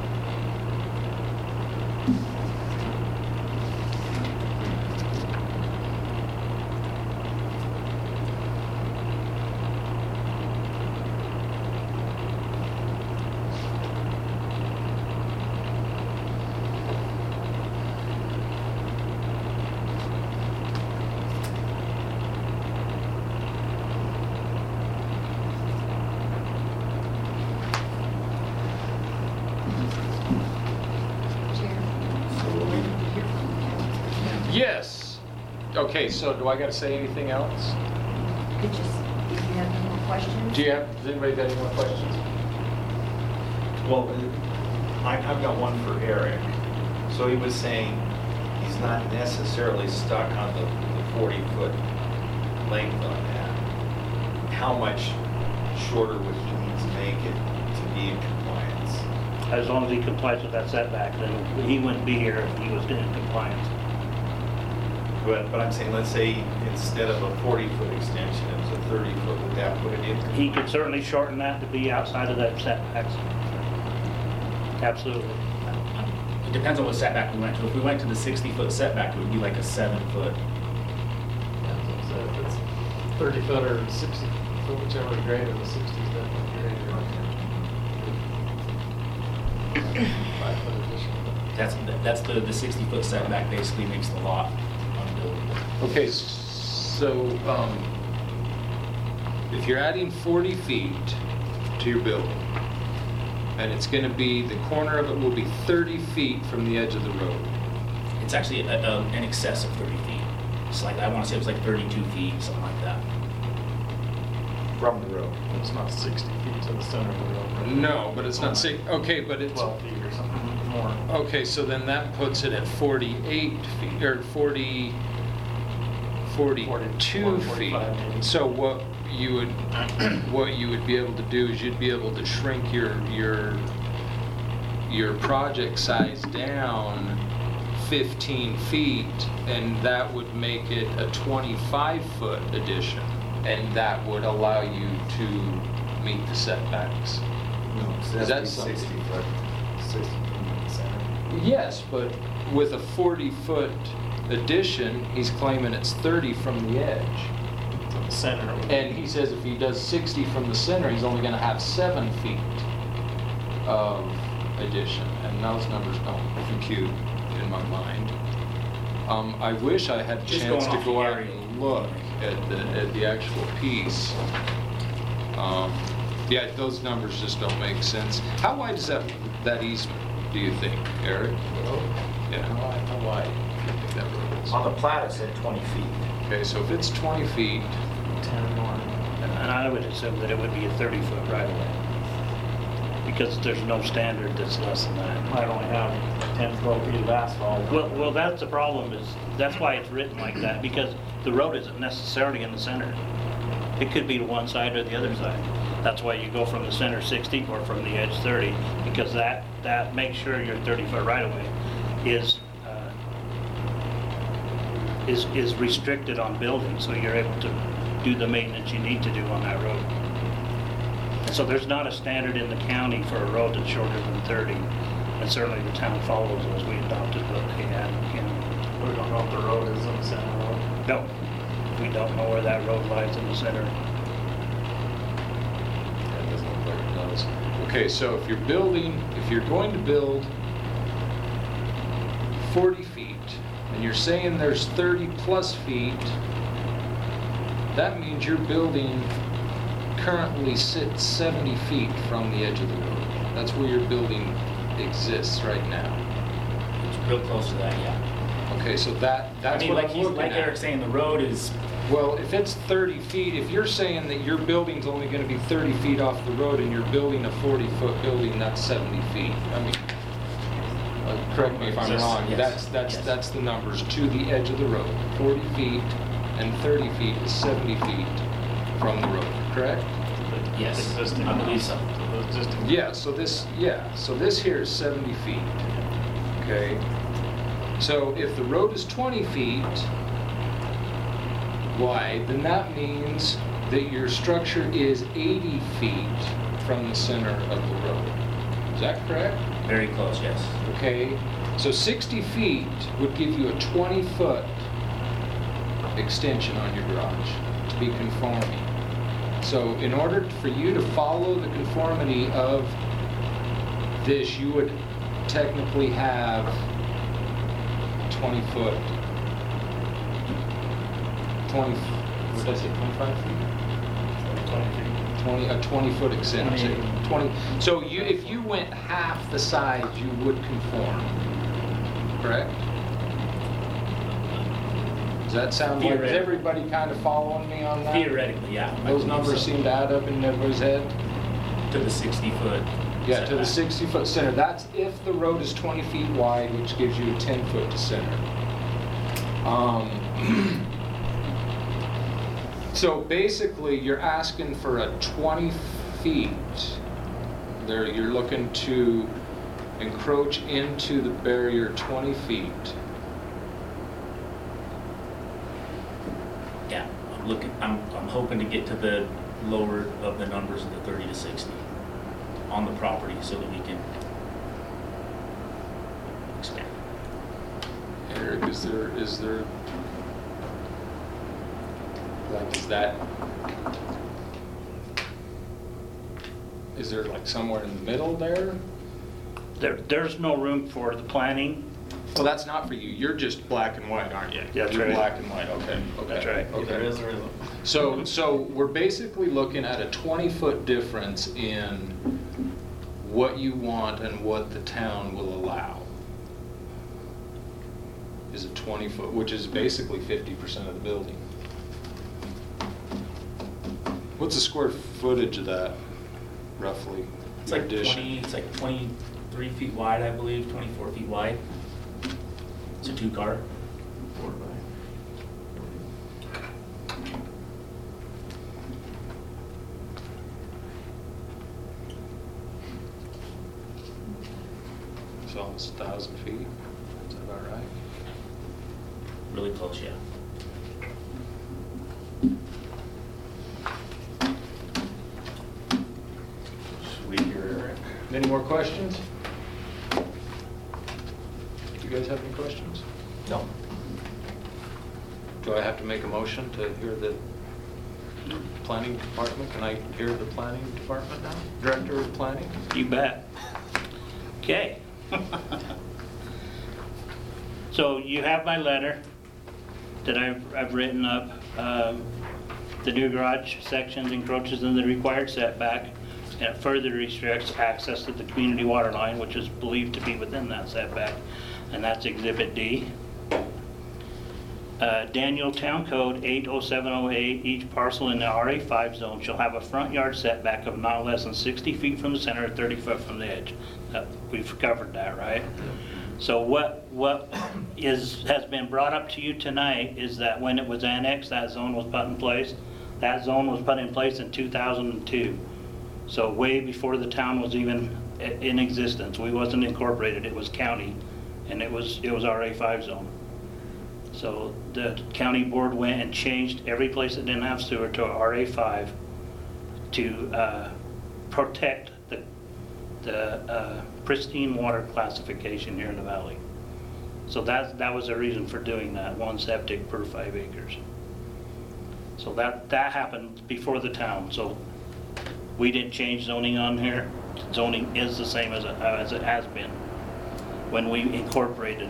Yes. Okay, so do I got to say anything else? Could just, if you have any more questions? Do you have, does anybody got any more questions? Well, I- I've got one for Eric. So he was saying he's not necessarily stuck on the forty-foot length on that. How much shorter would he need to make it to be in compliance? As long as he complies with that setback, then he wouldn't be here if he was in compliance. But, but I'm saying, let's say instead of a forty-foot extension, it was a thirty-foot, would that put it in? He could certainly shorten that to be outside of that setbacks. Absolutely. It depends on what setback we went to. If we went to the sixty-foot setback, it would be like a seven-foot. So if it's thirty foot or sixty foot, whichever is greater, the sixty is definitely greater. Five foot addition. That's, that's the, the sixty-foot setback basically makes the lot unbuildable. Okay, so, um, if you're adding forty feet to your building, and it's gonna be, the corner of it will be thirty feet from the edge of the road. It's actually a, a, in excess of thirty feet. It's like, I want to say it was like thirty-two feet, something like that. From the road. It's not sixty feet to the center of the road. right? No, but it's not six, okay, but it's, Twelve feet or something more. okay, so then that puts it at forty-eight feet, or forty, forty-two Forty- feet. forty-five maybe. So what you would, what you would be able to do is you'd be able to shrink your, your, your project size down fifteen feet, and that would make it a twenty-five foot addition, and that would allow you to meet the setbacks. No, so Is that'd that be something- sixty foot, sixty feet in the center. Yes, but with a forty foot addition, he's claiming it's thirty from the edge. To the center. And he says if he does sixty from the center, he's only gonna have seven feet of addition, and those numbers don't compute in my mind. Um, I wish I had a Just chance going to off go the out area. and look at the, at the actual piece. Um, yeah, those numbers just don't make sense. How wide is that, that easement, do you think, Eric? Yeah, how wide, how wide do you think that road is? On the plat, it said twenty feet. Okay, so if it's twenty feet, Ten more. And I would assume that it would be a thirty foot right of way. Because there's no standard that's less than that. Might only have ten, twelve feet of asphalt. Well, well, that's the problem is, that's why it's written like that, because the road isn't necessarily in the center. It could be to one side or the other side. That's why you go from the center sixty or from the edge thirty, because that, that makes sure your thirty foot right of way is, uh, is, is restricted on building, so you're able to do the maintenance you need to do on that road. And so there's not a standard in the county for a road that's shorter than thirty, and certainly the town follows as we adopted what they had in the county. We don't know if the road is in the center road. No, we don't know where that road lies in the center. that doesn't look like it does. Okay, so if you're building, if you're going to build forty feet, and you're saying there's thirty plus feet, that means your building currently sits seventy feet from the edge of the road. That's where your building exists right now. It's real close to that, yeah. Okay, so that, I that's mean, what like I'm he's, looking like at. Eric's saying, the road is, Well, if it's thirty feet, if you're saying that your building's only gonna be thirty feet off the road and you're building a forty foot building, that's seventy feet. I mean, uh, correct me if I'm Yes, wrong, yes, that's, that's, yes. that's the numbers, to the edge of the road, forty feet and thirty feet is seventy feet from the road, correct? Yes, Existing I believe house. so. The existing- Yeah, so this, yeah, so this here is seventy feet, okay? So if the road is twenty feet wide, then that means that your structure is eighty feet from the center of the road. Is that correct? Very close, yes. Okay, so sixty feet would give you a twenty foot extension on your garage to be conforming. So in order for you to follow the conformity of this, you would technically have twenty foot, twenty, what did I say, twenty-five feet? twenty feet. twenty, a twenty foot extension. twenty, so you, if you went half the size, you would conform, correct? Does that sound like, is Theoretically. everybody kind of following me on that? Theoretically, yeah. I Those believe numbers so. seem to add up in everybody's head? To the sixty foot. Yeah, to the setback. sixty foot center. That's if the road is twenty feet wide, which gives you a ten foot to center. Um, So basically, you're asking for a twenty feet. There, you're looking to encroach into the barrier twenty feet. Yeah, I'm looking, I'm, I'm hoping to get to the lower of the numbers of the thirty to sixty on the property so that we can expand. Eric, is there, is there, like, is that, is there like somewhere in the middle there? There, there's no room for the planning. Well, that's not for you. You're just black and white, aren't you? Yeah, that's You're right. black and white, okay. okay, That's right. Okay. There is or isn't. So, so we're basically looking at a twenty foot difference in what you want and what the town will allow. Is a twenty foot, which is basically fifty percent of the building. What's the square footage of that, roughly? It's like Addition? twenty, it's like twenty-three feet wide, I believe, twenty-four feet wide. It's a two car. Four by. It's almost a thousand feet. Is that about right? Really close, yeah. Sweet, here, Eric. Any more questions? Do you guys have any questions? No. Do I have to make a motion to hear the planning department? Can I hear the planning department now? Director of planning? You bet. Okay. So you have my letter that I've, I've written up. Um, The new garage sections encroaches in the required setback, and it further restricts access to the community water line, which is believed to be within that setback, and that's Exhibit D. Uh, Daniel Town Code eight oh seven oh eight, each parcel in the R A five zone shall have a front yard setback of not less than sixty feet from the center and thirty foot from the edge. Uh, We've covered that, right? So what, what is, has been brought up to you tonight is that when it was annexed, that zone was put in place. That zone was put in place in two thousand two. So way before the town was even i- in existence. We wasn't incorporated, it was county, and it was, it was R A five zone. So the county board went and changed every place that didn't have sewer to R A five to uh, protect the, the uh, pristine water classification here in the valley. So that, that was the reason for doing that, one septic per five acres. So that, that happened before the town, so we didn't change zoning on here. Zoning is the same as it, as it has been when we incorporated.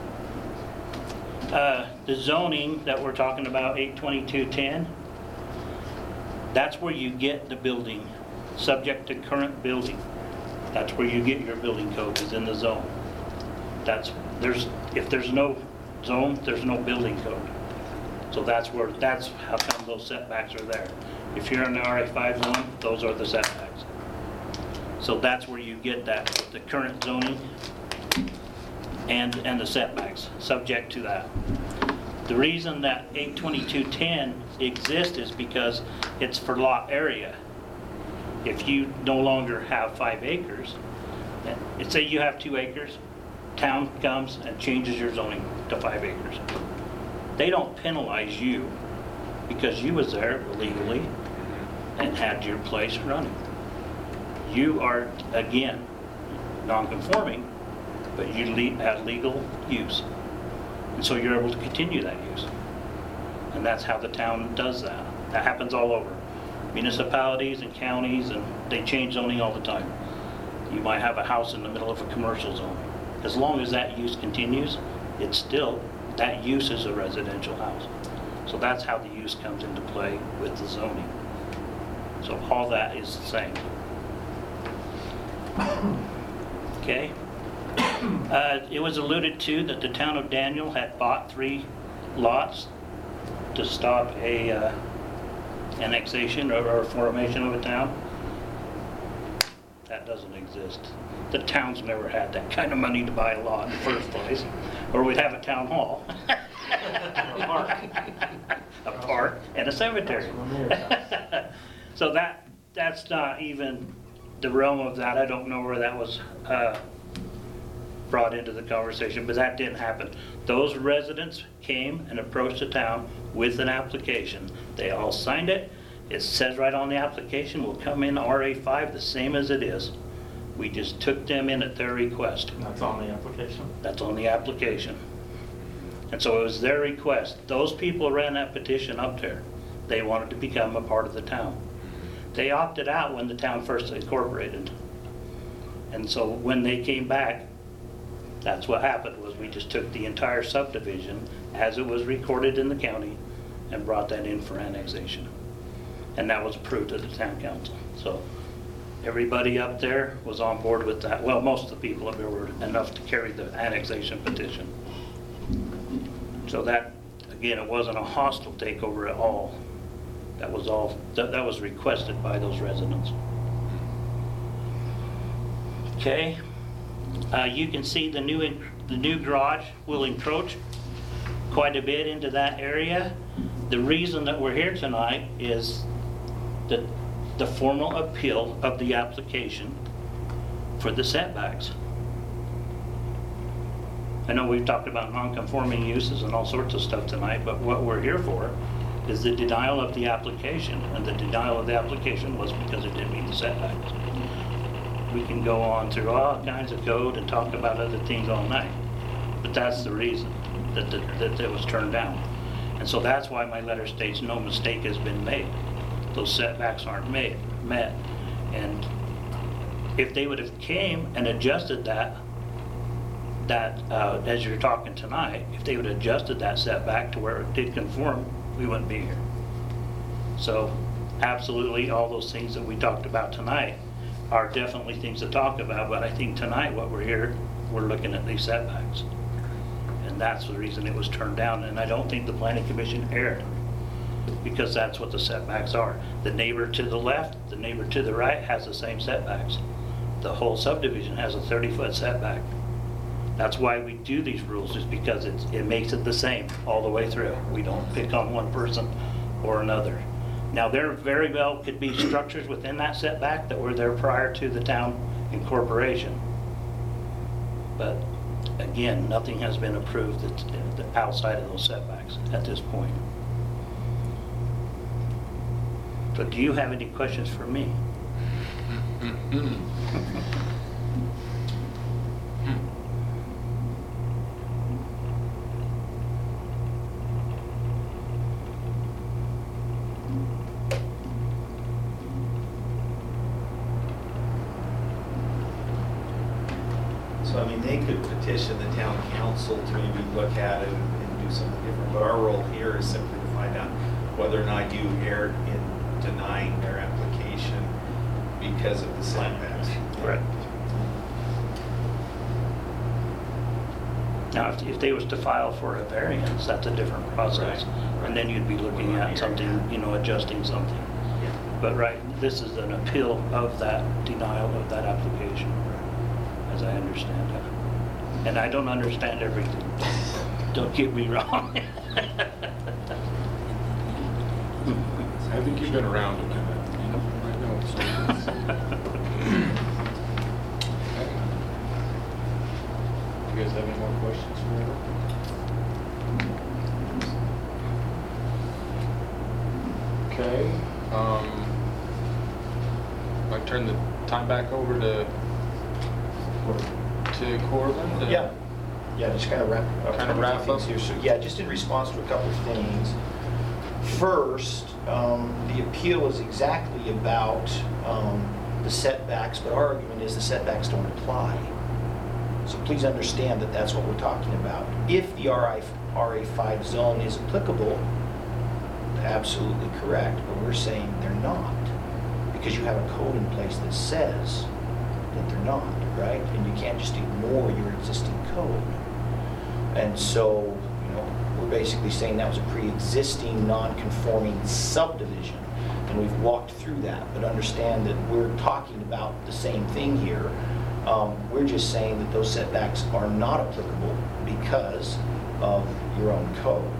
Uh, the zoning that we're talking about, eight twenty-two ten, that's where you get the building, subject to current building. That's where you get your building code, is in the zone. That's, there's, if there's no zone, there's no building code. So that's where, that's how come those setbacks are there. If you're in the R A five zone, those are the setbacks. So that's where you get that, the current zoning and, and the setbacks, subject to that. The reason that eight twenty-two ten exists is because it's for lot area. If you no longer have five acres, and say you have two acres, town comes and changes your zoning to five acres. They don't penalize you because you was there legally and had your place running. You are, again, non-conforming, but you le- have legal use. And so you're able to continue that use. And that's how the town does that. That happens all over. Municipalities and counties, and they change zoning all the time. You might have a house in the middle of a commercial zone. As long as that use continues, it's still, that use is a residential house. So that's how the use comes into play with the zoning. So all that is the same. Okay. Uh, It was alluded to that the town of Daniel had bought three lots to stop a uh, annexation or or formation of a town. That doesn't exist. The town's never had that kind of money to buy a lot in the first place, or we'd have a town hall. A park. A park and a cemetery. So that, that's not even the realm of that. I don't know where that was uh, brought into the conversation, but that didn't happen. Those residents came and approached the town with an application. They all signed it. It says right on the application, will come in R A five the same as it is. We just took them in at their request. That's on the application. That's on the application. And so it was their request. Those people ran that petition up there. They wanted to become a part of the town. They opted out when the town first incorporated. And so when they came back, that's what happened, was we just took the entire subdivision as it was recorded in the county and brought that in for annexation. And that was approved at the town council. So everybody up there was on board with that. Well, most of the people up there were enough to carry the annexation petition. So that, again, it wasn't a hostile takeover at all. That was all, that, that was requested by those residents. Okay, uh, you can see the new, en- the new garage will encroach quite a bit into that area. The reason that we're here tonight is that the formal appeal of the application for the setbacks. I know we've talked about non-conforming uses and all sorts of stuff tonight, but what we're here for is the denial of the application, and the denial of the application was because it didn't meet the setbacks. We can go on through all kinds of code and talk about other things all night, but that's the reason that, the, that it was turned down. And so that's why my letter states no mistake has been made. Those setbacks aren't made, met. And if they would have came and adjusted that, that uh, as you're talking tonight, if they would have adjusted that setback to where it did conform, we wouldn't be here. So absolutely all those things that we talked about tonight are definitely things to talk about, but I think tonight what we're here, we're looking at these setbacks. And that's the reason it was turned down, and I don't think the planning commission erred, because that's what the setbacks are. The neighbor to the left, the neighbor to the right has the same setbacks. The whole subdivision has a thirty foot setback. That's why we do these rules, is because it's, it makes it the same all the way through. We don't pick on one person or another. Now, there very well could be structures within that setback that were there prior to the town incorporation. But again, nothing has been approved that's outside of those setbacks at this point. So do you have any questions for me? So, I mean, they could petition the town council to maybe look at it and do something different, but our role here is simply to find out whether or not you erred in denying their application because of the setbacks. Right. Now, if, if they was to file for a variance, that's a different process. Right. And then you'd be looking at something, you know, adjusting something. Yeah. But right, this is an appeal of that denial of that application, as I understand it. And I don't understand everything. Don't get me wrong. I think you've been around a minute. I know it's You guys have any more questions for me? Okay. Um, I turn the time back over to to Corbin. to- Yeah, yeah, just kind of wrap. a Kind of couple wrap things up. here. So, yeah, just in response to a couple of things. First, um, the appeal is exactly about um, the setbacks, but our argument is the setbacks don't apply. So please understand that that's what we're talking about. If the R I R A five zone is applicable, absolutely correct, but we're saying they're not, because you have a code in place that says that they're not, right? And you can't just ignore your existing code. And so, you know, we're basically saying that was a pre-existing non-conforming subdivision, and we've walked through that, but understand that we're talking about the same thing here. Um, we're just saying that those setbacks are not applicable because of your own code.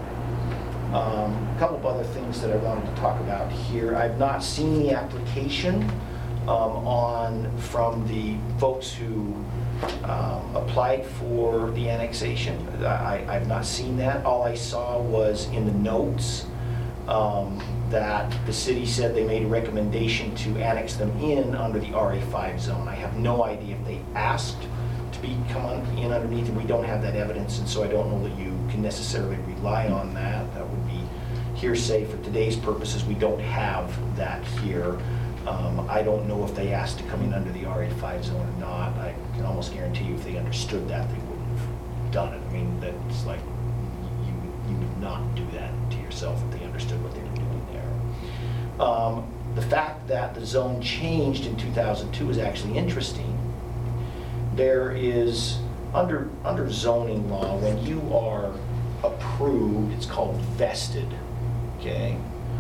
Um, a couple of other things that I wanted to talk about here. I've not seen the application um, on from the folks who um, applied for the annexation. I, I've not seen that. All I saw was in the notes um, that the city said they made a recommendation to annex them in under the R A five zone. I have no idea if they asked to be come on, in underneath, and we don't have that evidence, and so I don't know that you can necessarily rely on that. That would be hearsay for today's purposes. We don't have that here. Um, I don't know if they asked to come in under the R A five zone or not. I can almost guarantee you if they understood that, they wouldn't have done it. I mean, that's like, you, you would not do that to yourself if they understood what they were doing there. Um, the fact that the zone changed in two thousand two is actually interesting. There is, under, under zoning law, when you are approved, it's called vested, okay?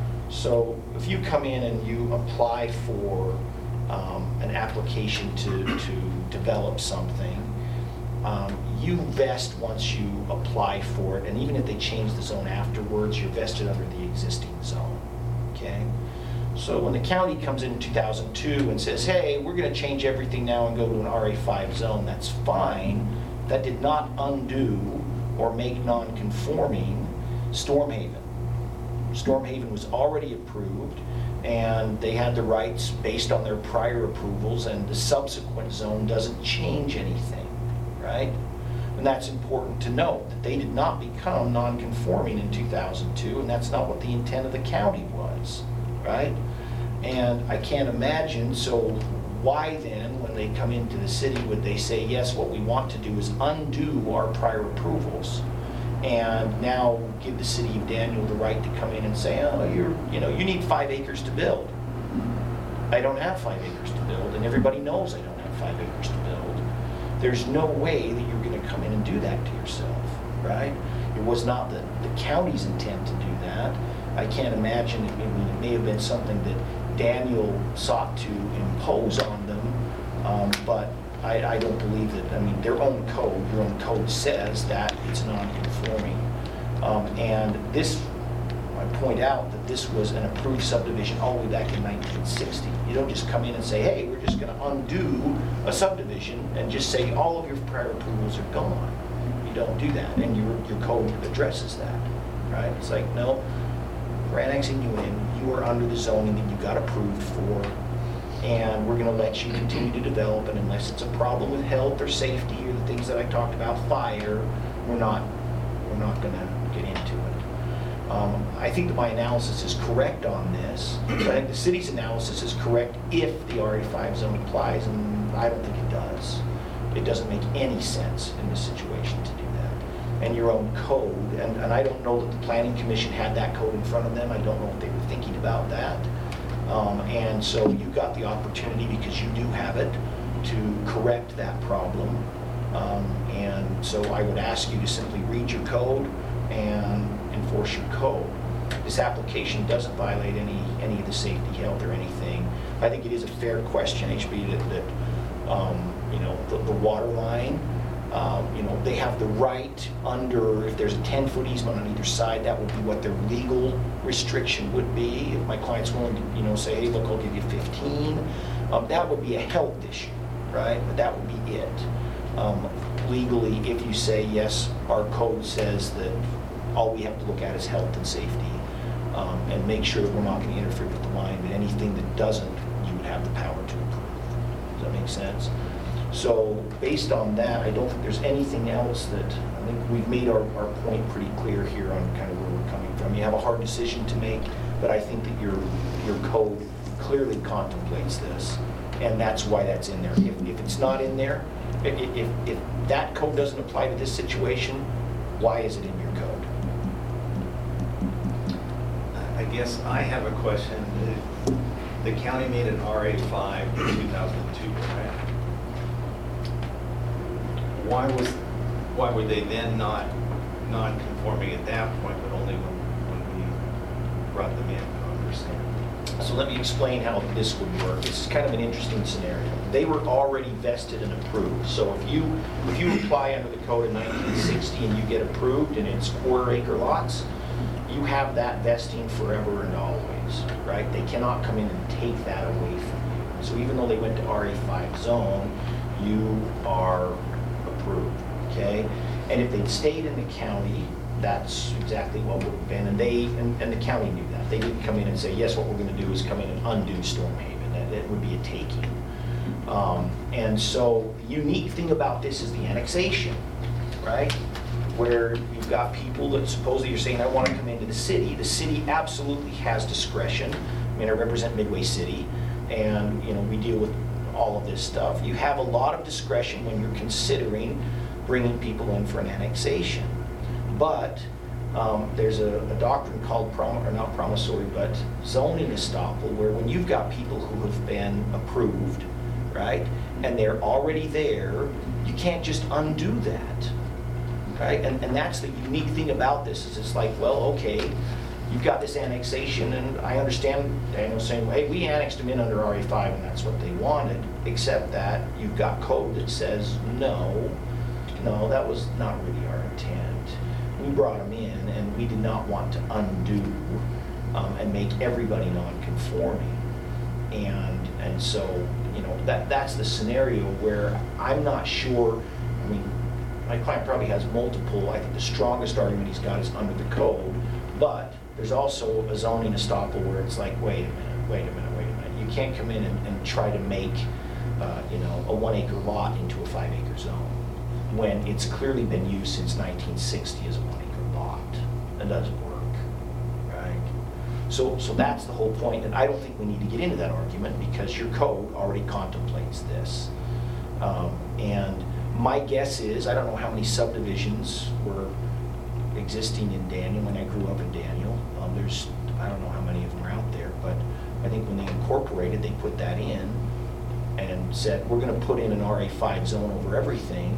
So if you come in and you apply for um, an application to, to develop something, um, you vest once you apply for it, and even if they change the zone afterwards, you're vested under the existing zone, okay? So when the county comes in in two thousand two and says, hey, we're going to change everything now and go to an R A five zone, that's fine. That did not undo or make non-conforming Stormhaven. Stormhaven was already approved, and they had the rights based on their prior approvals, and the subsequent zone doesn't change anything, right? And that's important to note, that they did not become non-conforming in two thousand two, and that's not what the intent of the county was, right? And I can't imagine, so why then, when they come into the city, would they say, yes, what we want to do is undo our prior approvals, and now give the city of Daniel the right to come in and say, oh, you're, you know, you need five acres to build. I don't have five acres to build, and everybody knows I don't have five acres to build. There's no way that you're going to come in and do that to yourself, right? It was not the, the county's intent to do that. I can't imagine, it, I mean, it may have been something that Daniel sought to impose on them, um, but I, I don't believe that, I mean, their own code, your own code says that it's non-conforming. Um, and this, I point out that this was an approved subdivision all the way back in nineteen sixty. You don't just come in and say, hey, we're just going to undo a subdivision and just say all of your prior approvals are gone. You don't do that, and your, your code addresses that, right? It's like, no, we're annexing you in, you are under the zoning that you got approved for, and we're going to let you continue to develop, and unless it's a problem with health or safety or the things that I talked about, fire, we're not, we're not going to get into it. Um, I think that my analysis is correct on this. I think the city's analysis is correct if the R A five zone applies, and I don't think it does. It doesn't make any sense in this situation to do that. And your own code, and, and I don't know that the Planning Commission had that code in front of them. I don't know if they were thinking about that. Um, and so you got the opportunity, because you do have it, to correct that problem. Um, and so I would ask you to simply read your code and enforce your code. This application doesn't violate any any of the safety, health, or anything. I think it is a fair question, H B, that, that um, you know, the, the water line Um, You know, they have the right under, if there's a ten-foot easement on either side, that would be what their legal restriction would be. If my client's willing to, you know, say, hey, look, I'll give you fifteen, um, that would be a health issue, right? But that would be it. Um, Legally, if you say, yes, our code says that all we have to look at is health and safety, um, and make sure that we're not going to interfere with the line, but anything that doesn't, you would have the power to approve. Does that make sense? So based on that, I don't think there's anything else that, I think we've made our, our point pretty clear here on kind of where we're coming from. You have a hard decision to make, but I think that your, your code clearly contemplates this, and that's why that's in there. If, if it's not in there, if, if, if that code doesn't apply to this situation, why is it in your code? I guess I have a question. The the county made an R A five in two thousand two, right? Why was, why were they then not non-conforming at that point, but only when, when we brought them in? I don't understand. So let me explain how this would work. This is kind of an interesting scenario. They were already vested and approved. So if you if you apply under the code in nineteen sixty and you get approved and it's quarter acre lots, you have that vesting forever and always, right? They cannot come in and take that away from you. So even though they went to R A five zone, you are approved, okay? And if they'd stayed in the county, that's exactly what would have been, and they, and, and the county knew that. They didn't come in and say, yes, what we're gonna do is come in and undo Storm Haven. That, that would be a taking. Um, and so the unique thing about this is the annexation, right? Where you've got people that supposedly you're saying, I wanna come into the city. The city absolutely has discretion. I mean, I represent Midway City, and you know, we deal with all of this stuff. You have a lot of discretion when you're considering bringing people in for an annexation. But um, there's a, a doctrine called, prom or not promissory, but zoning estoppel, where when you've got people who have been approved, right, and they're already there, you can't just undo that, right? And, and that's the unique thing about this, is it's like, well, okay, you've got this annexation, and I understand Daniel saying, well, hey, we annexed them in under R A five, and that's what they wanted, except that you've got code that says, no, no, that was not really our intent. We brought them in, and we did not want to undo um, and make everybody non-conforming. And and so, you know, that that's the scenario where I'm not sure. I mean, my client probably has multiple. I think the strongest argument he's got is under the code, but there's also a zoning estoppel where it's like, wait a minute, wait a minute, wait a minute. You can't come in and, and try to make, uh, you know, a one acre lot into a five acre zone when it's clearly been used since nineteen sixty as a one acre lot. That doesn't work, right? So, so that's the whole point, and I don't think we need to get into that argument because your code already contemplates this. Um, and my guess is, I don't know how many subdivisions were existing in Daniel when I grew up in Daniel. Um, there's, I don't know how many of them are out there, but I think when they incorporated, they put that in and said, we're gonna put in an R A five zone over everything.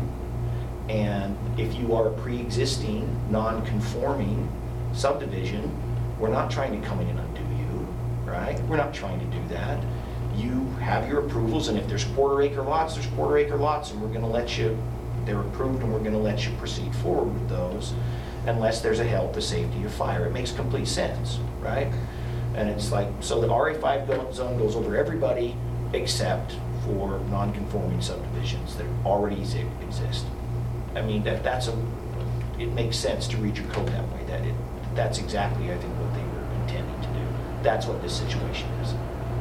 And if you are a pre-existing, non-conforming subdivision, we're not trying to come in and undo you, right? We're not trying to do that. You have your approvals, and if there's quarter acre lots, there's quarter acre lots, and we're gonna let you, they're approved, and we're gonna let you proceed forward with those unless there's a health, a safety, or fire. It makes complete sense, right? And it's like, so the R A five zone goes over everybody except for non-conforming subdivisions that already exist. I mean, that that's a, it makes sense to read your code that way. That it, that's exactly, I think, what they were intending to do. That's what this situation is.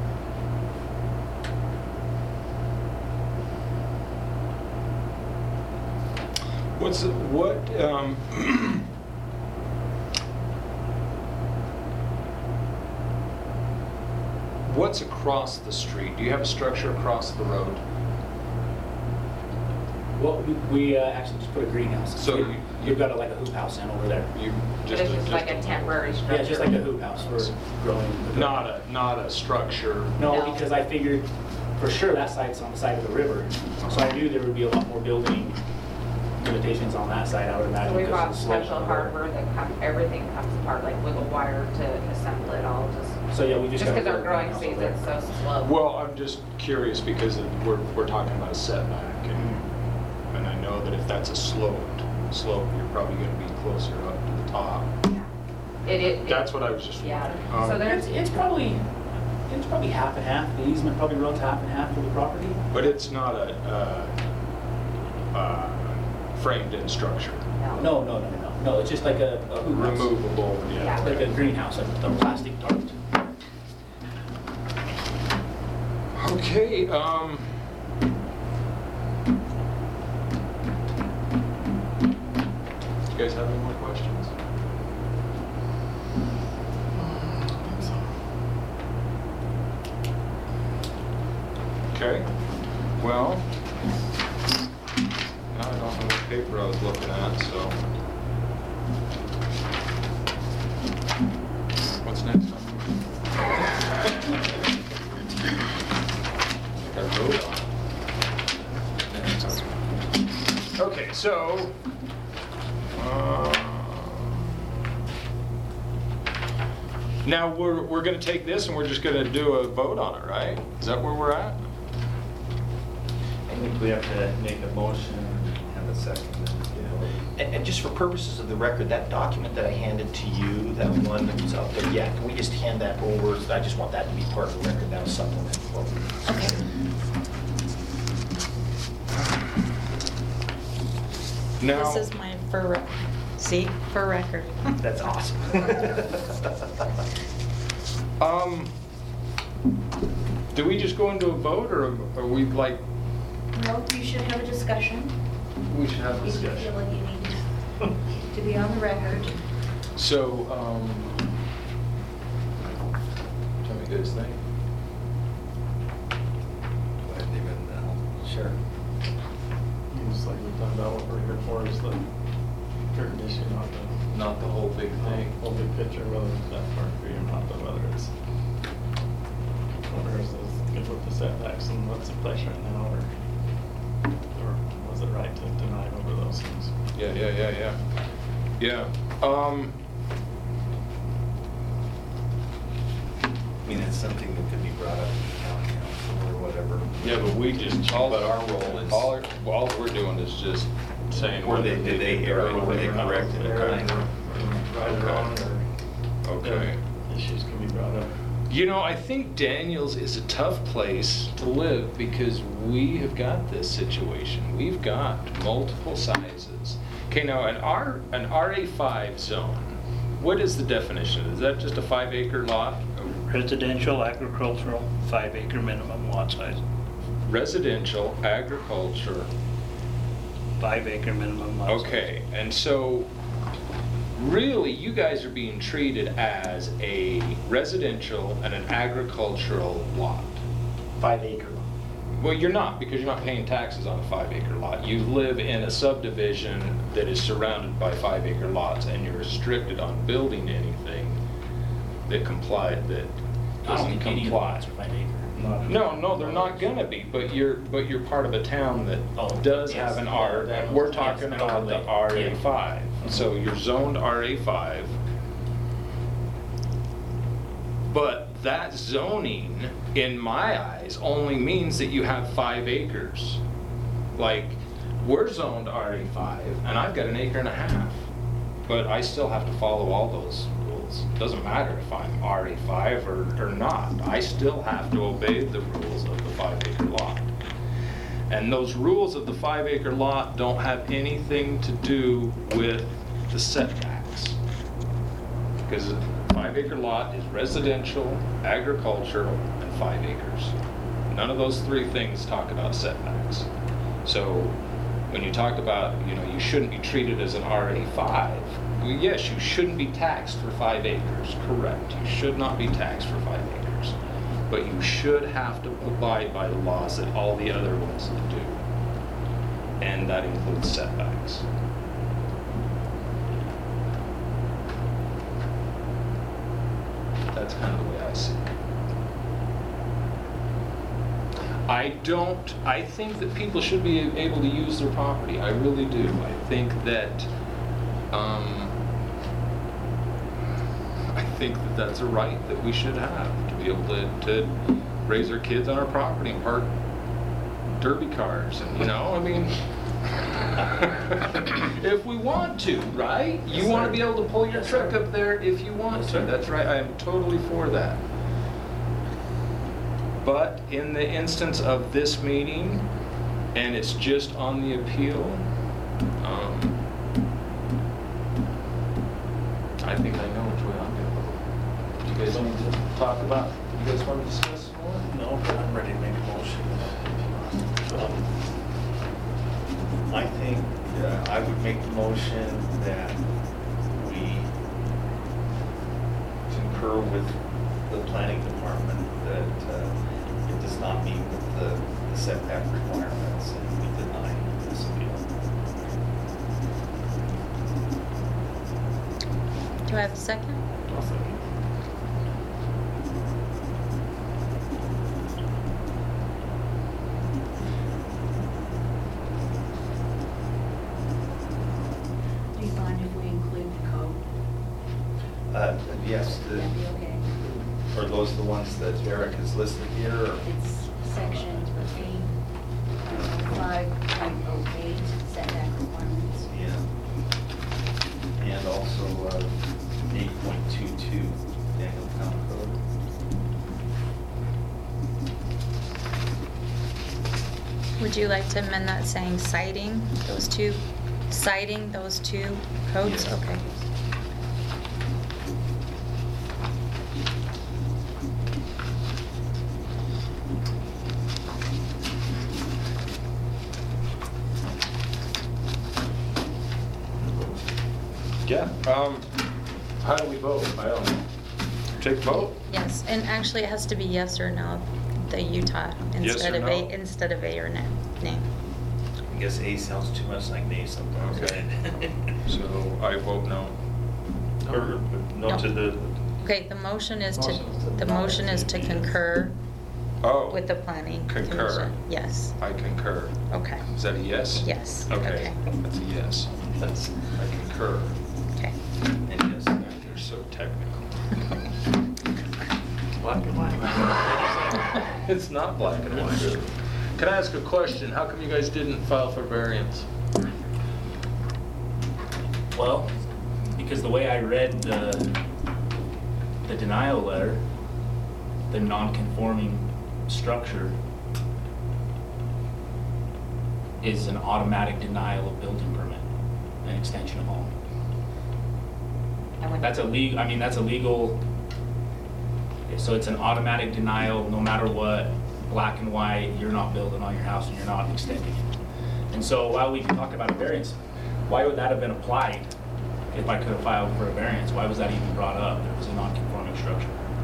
What's, the- what, um, what's across the street? Do you have a structure across the road? Well, we- we uh, actually just put a greenhouse. So We- you- We've got a- like a hoop house in over there. You But just, it's just like a temporary structure. Yeah, just like a hoop house for growing. not a, not a structure. No, No. because I figured for sure that site's on the side of the river. So I knew there would be a lot more building limitations on that side, I would imagine. So we because bought of the slope special of the river. hardware that come, everything comes apart, like wiggle wire to assemble it all, just, So yeah, we just. just gotta because our build a growing greenhouse over season's there. so slow. Well, I'm just curious because it- we're, we're talking about a setback, and, and I know know that if that's a sloped slope, you're probably gonna be closer up to the top. It, it. That's what I was just Yeah, wondering. so Um, there's, It's, it's probably, it's probably half and half, the easement probably runs half and half to the property. But it's not a, uh, uh, framed-in structure. no. No, no, no, no, no, it's just like a, a hoop house. Removable, yeah. Yeah. Like a greenhouse, a, a plastic dart. Okay, um. You guys have any more questions? Okay, well, now I don't know what paper I was looking at, so. What's next on? I wrote on it. Okay, so. uh, Now, we're, we're gonna take this and we're just gonna do a vote on it, right? Is that where we're at? I think we have to make a motion and have a second. And, and just for purposes of the record, that document that I handed to you, that one that was out there, yeah, can we just hand that over? I just want that to be part of the record, that was supplemental. Okay. Now. This is mine for, re- see, for record. That's awesome. Um, do we just go into a vote, or are we like, No, you should have a discussion. we should have a If you feel discussion? like you need to- to be on the record. So, um, tell me guys think. Sure. Just like we talked about, what we're here for is the current issue, not the, Not the whole big thing. whole big picture, whether it's that part for you or not, but whether it's, whether it's it's good with the setbacks and what's in place right now, or, or was it right to deny over those things? Yeah, yeah, yeah, yeah. Yeah, um, I mean, it's something that could be brought up to the county council or whatever. yeah, but we just, all, But our role is- all, our- all we're doing is just saying. Were they, whether did they did err, right were they Whether or not correct in they're denying? either Right or wrong, or Okay. issues can be brought up. You know, I think Daniels is a tough place to live because we have got this situation. We've got multiple sizes. Okay, now an R, an R A five zone, what is the definition? Is that just a five acre lot? Residential, agricultural, five acre minimum lot size, Residential, agriculture. five acre minimum lot size. Okay, and so really you guys are being treated as a residential and an agricultural lot. Five acre lot. Well, you're not, because you're not paying taxes on a five acre lot. You live in a subdivision that is surrounded by five acre lots, and you're restricted on building anything that comply, that I don't doesn't think any of the comply. lots are five acre. No, no, they're not gonna be, but you're, but you're part of a town that Oh, does yes. have an R, Yeah, that- we're yes, talking an about the overlay. R A Yeah. five. So you're zoned R A five. But that zoning, in my eyes, only means that you have five acres. Like, we're zoned R A five, and I've got an acre and a half. But I still have to follow all those rules. Doesn't matter if I'm R A five or, or not. I still have to obey the rules of the five acre lot. And those rules of the five acre lot don't have anything to do with the setbacks. Because a five acre lot is residential, agricultural, and five acres. None of those three things talk about setbacks. So when you talked about, you know, you shouldn't be treated as an R A five, well, yes, you shouldn't be taxed for five acres, correct. You should not be taxed for five acres. But you should have to abide by the laws that all the other ones do. And that includes setbacks. That's kind of the way I see it. I don't, I think that people should be able to use their property. I really do. I think that, um, I think that that's a right that we should have, to be able to, to raise our kids on our property and park derby cars and, you know, I mean, If we want to, right? You want to be able to pull your truck up there if you want to. That's right, I am totally for that. But in the instance of this meeting, and it's just on the appeal, um, I think I know which way I'm gonna vote. You guys want to talk about, you guys want to discuss some more? No, but I'm ready to make a motion. Um, I think uh, I would make the motion that we concur with the planning department that uh, it does not meet with the the setback requirements and we deny this appeal. Do I have a second? I'll second. Do you mind if we include the code? Uh, Yes, the- That'd be okay. are those the ones that Eric has listed here? or- It's section eight, five point oh eight, setback requirements. Yeah. And also uh, eight point two two, Daniel County Code. Would you like to amend that saying citing those two, citing those two codes? Yes. Okay. Yeah, um, how do we vote? I don't know. Take a vote? Yes, and actually it has to be yes or no, the Utah, Yes instead or of a, no? instead of a or nay. nay. I guess A sounds too much like nay sometimes. Okay. So I vote no. Or no to the, Okay, the motion is to, Motion is to the not motion is to exceed. concur Oh, with the planning Concur. commission. Yes, I concur. okay, Is that a yes? yes. Okay, that's a yes. That's, I concur. Okay. And yes, You're so technical. Black and white. It's not black and white. Can I ask a question? How come you guys didn't file for variance? Well, because the way I read the, the denial letter, the non-conforming structure is an automatic denial of building permit, an extension of home. And when- That's a legal, I mean, that's a legal, so it's an automatic denial, no matter what, black and white, you're not building on your house and you're not extending it. And so while we can talk about a variance, why would that have been applied if I could have filed for a variance? Why was that even brought up? It was a non-conforming structure.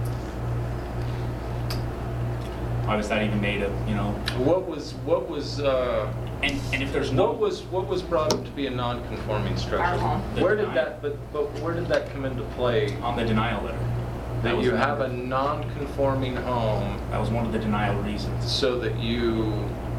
Why was that even made a, you know, What was, what was, uh, and, and if there's no. what was, what was brought up to be a non-conforming structure? Our home. Where The did that, but, but where did that come into play? On the denial letter. That was you one have of a the- non-conforming home That was one of the denial reasons. so that you,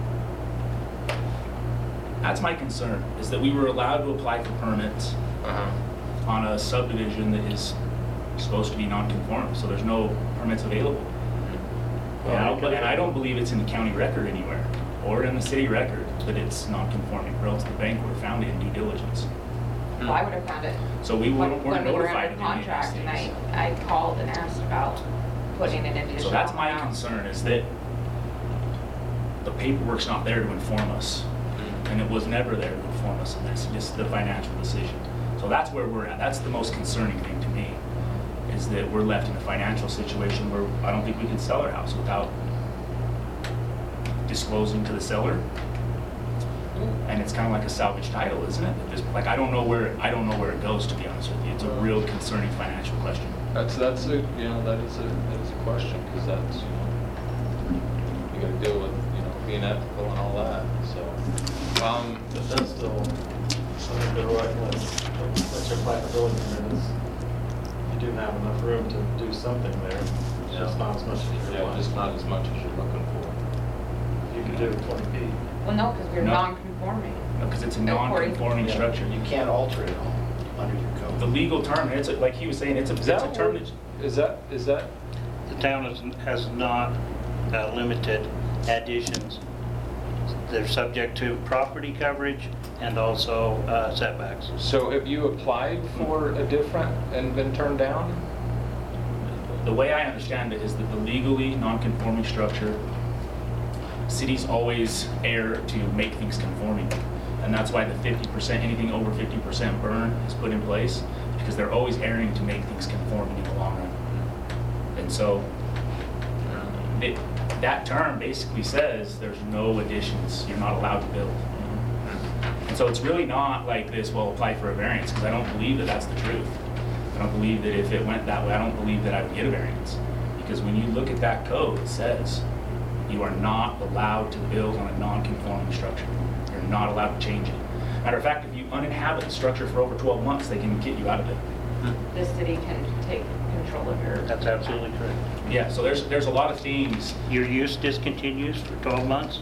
That's my concern, is that we were allowed to apply for permits uh-huh. on a subdivision that is supposed to be non-conforming, so there's no permits available. And I don't, and I don't believe it's in the county record anywhere, or in the city record, that it's non-conforming, or else the bank would have found it in due diligence. Well, I would have found it. So we When weren't when weren't we were notified under of any of these contract, and I, things. I called and asked about putting it into. So that's shop my now. concern, is that the paperwork's not there to inform us, and it was never there to inform us, and it's just the financial decision. So that's where we're at, that's the most concerning thing to me, is that we're left in a financial situation where I don't think we can sell our house without disclosing to the seller. And it's kind of like a salvage title, isn't it? At this- Like, I don't know where, I don't know where it goes, to be honest with you. It's a real concerning financial question. That's, that's a, you know, that is a, that is a question, because that's, you know, you gotta deal with, you know, being ethical and all that, so. Um, but that's still, I think the right, that's, that's your apply for building permit is, you do have enough room to do something there. It's just Yeah. not as much as you're. yeah, just not as much as you're looking for. You could do twenty feet. Well, no, because we're No. non-conforming. Because it's a According- non-conforming Yeah, structure. You can't alter it under your The code. legal term, it's, a- like he was saying, it's a, Is it's a that, term what- that, is that, is that, The town has, has not uh, limited additions They're subject to property coverage and also uh, setbacks. So have you applied for a different and been turned down? The way I understand it is that the legally non-conforming structure, cities always err to make things conforming. And that's why the fifty percent, anything over fifty percent burn is put in place, because they're always erring to make things conforming in the long run. And so it, that term basically says there's no additions, you're not allowed to build. And so it's really not like this, well, apply for a variance, because I don't believe that that's the truth. I don't believe that if it went that way, I don't believe that I would get a variance. Because when you look at that code, it says you are not allowed to build on a non-conforming structure. You're not allowed to change it. Matter of fact, if you uninhabit the structure for over twelve months, they can get you out of it. The city can take control of your. That's absolutely correct. Yeah, so there's, there's a lot of things. Your use discontinues for twelve months?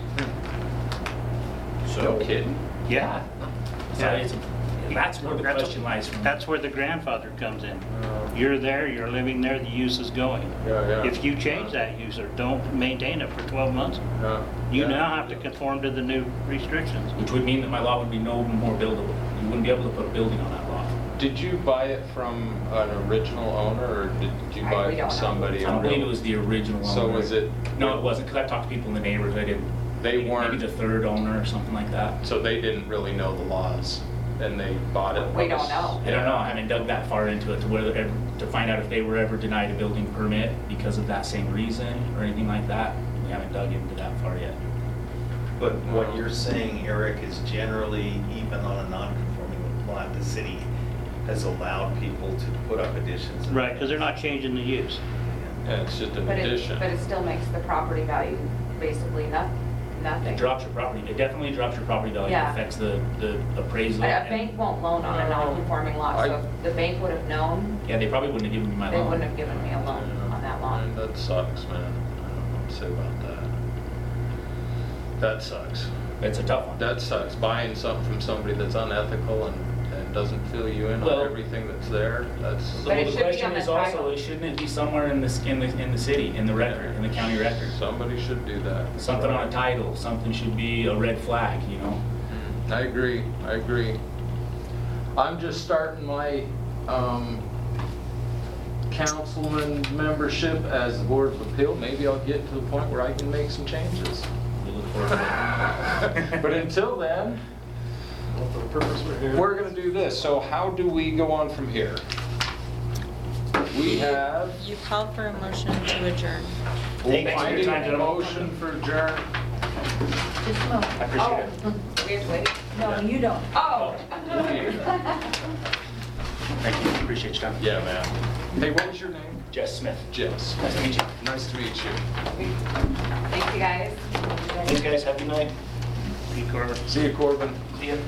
No kidding. Yeah. So it's, that's where the That's- question lies from. That's where the grandfather comes in. You're there, you're living there, the use is going. Yeah, yeah. If you change that use or don't maintain it for twelve months, Yeah. you Yeah. now have to conform to the new restrictions. Which would mean that my lot would be no more buildable. You wouldn't be able to put a building on that lot. Did you buy it from an original owner, or did you I- buy we it don't from know. somebody? I don't believe it was the original owner. So was it? No, it wasn't, because I've talked to people in the neighborhood, and They maybe- weren't- Maybe the third owner or something like that. So they didn't really know the laws, and they bought it? We don't know. I don't know, I haven't dug that far into it to whether, ever- to find out if they were ever denied a building permit because of that same reason or anything like that. We haven't dug into that far yet. But what you're saying, Eric, is generally, even on a non-conforming lot, the city has allowed people to put up additions. Right, because they're not changing the use. Yeah, it's just an But it, addition. but it still makes the property value basically no- nothing. It drops your property, it definitely drops your property value, it Yeah. affects the, the appraisal. A a and- bank won't loan on a non-conforming lot, so I- if the bank would have known, Yeah, they probably wouldn't have given me my they loan. wouldn't have given me a loan on that lot. Man, that sucks, man. I don't know what to say about that. That sucks. It's a tough one. That sucks. Buying something from somebody that's unethical and, and doesn't fill you in Well- on everything that's there, that's. So But it the should be question on the is also, title. it shouldn't it be somewhere in this, in the, in the city, in the record, in the county record? Somebody should do that. Something on a title, something should be a red flag, you know? I agree, I agree. I'm just starting my, um, councilman membership as the Board of Appeal. Maybe I'll get to the point where I can make some changes. We look forward to it. But until then, Well, for the purpose we're here. we're gonna do this. So how do we go on from here? We have. You called for a motion to adjourn. Thanks for I your need time, a gentlemen. motion for adjourn. Just a moment. I appreciate it. Oh, we have to wait? No, you don't. Oh. Thank you, appreciate your time. Yeah, man. Hey, what was your name? Jess Smith. Jess. Nice to meet you. Nice to meet you. Thank you, guys. Thanks, guys, have a good night. Pete Corbin. See you, Corbin. See ya.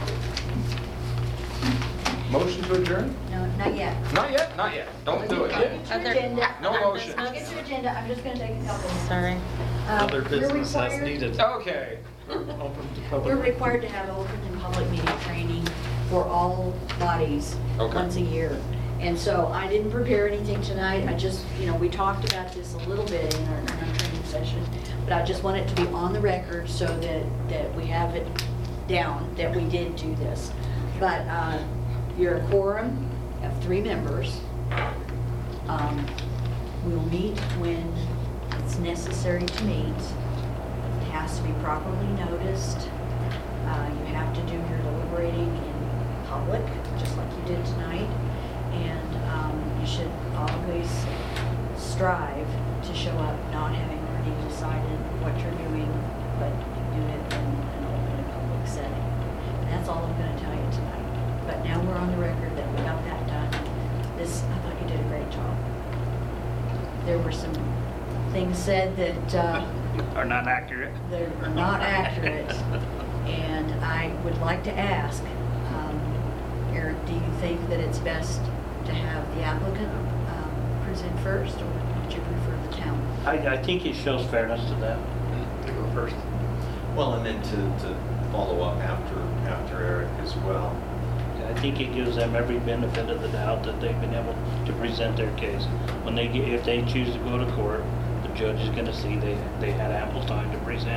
Motion to adjourn? No, not yet. Not yet, not yet. Don't do it I'll yet. get your Other- agenda. No motion. I'll get your agenda, I'm just gonna take a couple. Sorry. Uh, Other we're business as required- needed. Okay. Open to We're public. required to have open and public meeting training for all bodies Okay. once a year. And so I didn't prepare anything tonight, I just, you know, we talked about this a little bit in our, in our training session, but I just want it to be on the record so that, that we have it down, that we did do this. But uh, you're a quorum of three members. Um, We'll meet when it's necessary to meet. It has to be properly noticed. Uh, You have to do your deliberating in public, just like you did tonight. And um, you should always strive to show up not having already decided what you're doing, but do it in an open and public setting. And that's all I'm going to tell you tonight. But now we're on the record that we got that done. This, I thought you did a great job. There were some things said that uh, Are not accurate. that are not accurate. And I would like to ask, um, Eric, do you think that it's best to have the applicant um, present first, or would you prefer the town? I, I think it shows fairness to them. To go first. Well, and then to, to follow up after, after Eric as well. I think it gives them every benefit of the doubt that they've been able to present their case. When they get, if they choose to go to court, the judge is gonna see they, they had ample time to present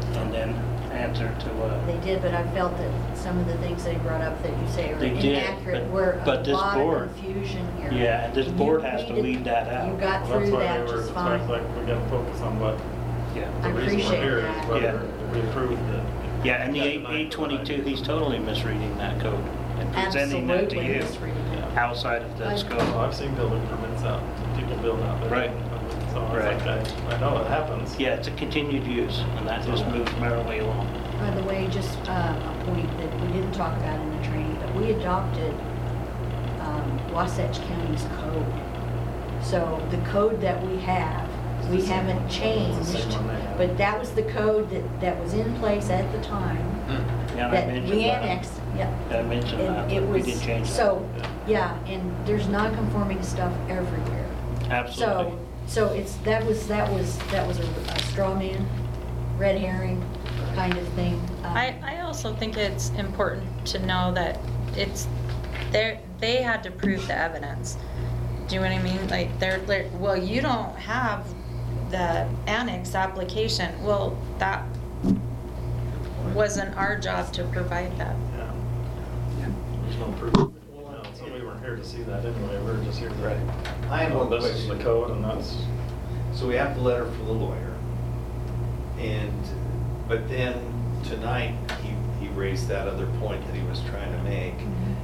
and then answer to, uh, They did, but I felt that some of the things they brought up that you say are They did, inaccurate but- were a but this lot board- of confusion here. yeah, and this You board has to needed- weed that out. You got Well, that's through why they that were, just that's why I fine. was like, we gotta focus on what, yeah. I the reason we're appreciate here is that. whether Yeah. we approved the. Yeah, and the Yeah, eight tonight, eight twenty-two, he's totally misreading that code and presenting that to Absolutely you misreading it. outside of the I- scope. Well, I've seen building permits out, people build out there. Right. So I was Right. like, I, I know it happens. Yeah, it's a continued use, and that just moves merrily along. By the way, just uh, a point that we didn't talk about in the training, but we adopted um, Wasatch County's code. So the code that we have, we It's the same haven't one. It's the same changed, one they have. but that was the code that, that was in place at the time, Yeah, and I that mentioned we that. annexed, yeah. I mentioned And that, it but we was- did change that. So, yeah, and there's non-conforming stuff everywhere. Absolutely. So, so it's, that was, that was, that was a a straw man, red herring kind of thing. Um, I, I also think it's important to know that it's, they they had to prove the evidence. Do you know what I mean? Like, they're, they're, well, you don't have the annex application. Well, that wasn't our job to provide that. Yeah. There's no proof. No, so we weren't here to see that anyway, we were just here to. I have know one This is the question. code and that's, So we have the letter from the lawyer, and, but then tonight, he, he raised that other point that he was trying to make.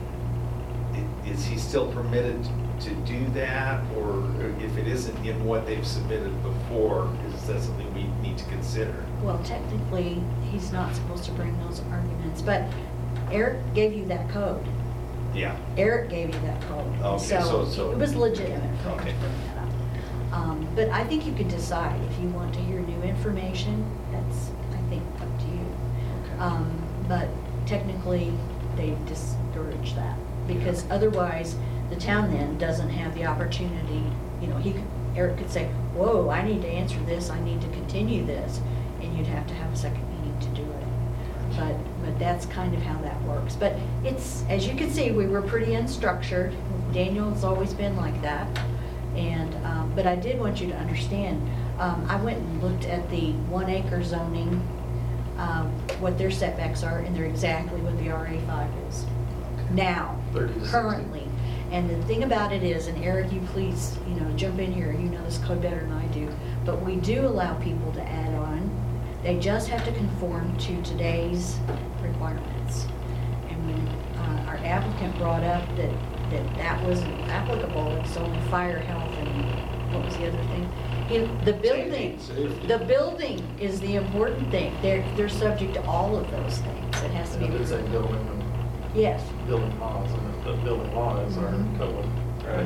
I- Is he still permitted to do that, or if it isn't in what they've submitted before, is that something we need to consider? Well, technically, he's not supposed to bring those arguments, but Eric gave you that code. Yeah. Eric gave you that code. Okay, So so- so- it was legitimate for him to Okay. bring that up. Um, But I think you could decide if you want to hear new information, that's, I think, up to you. Um, But technically, they discourage that, because otherwise, the town then doesn't have the opportunity, you know, he could, Eric could say, whoa, I need to answer this, I need to continue this, and you'd have to have a second meeting to do it. But, but that's kind of how that works. But it's, as you can see, we were pretty unstructured. Daniel's always been like that. And, um, but I did want you to understand, um, I went and looked at the one acre zoning, um, what their setbacks are, and they're exactly what the R A five is. Now, thirty to sixty. currently. And the thing about it is, and Eric, you please, you know, jump in here, you know this code better than I do, but we do allow people to add on. They just have to conform to today's requirements. And when uh, our applicant brought up that, that that wasn't applicable, it's only fire, health, and what was the other thing? It- The building, Safety. the building is the important thing. They're, they're subject to all of those things. It has to be. it did say building and Yes. building laws, and the building law is our Mhm. code. Right.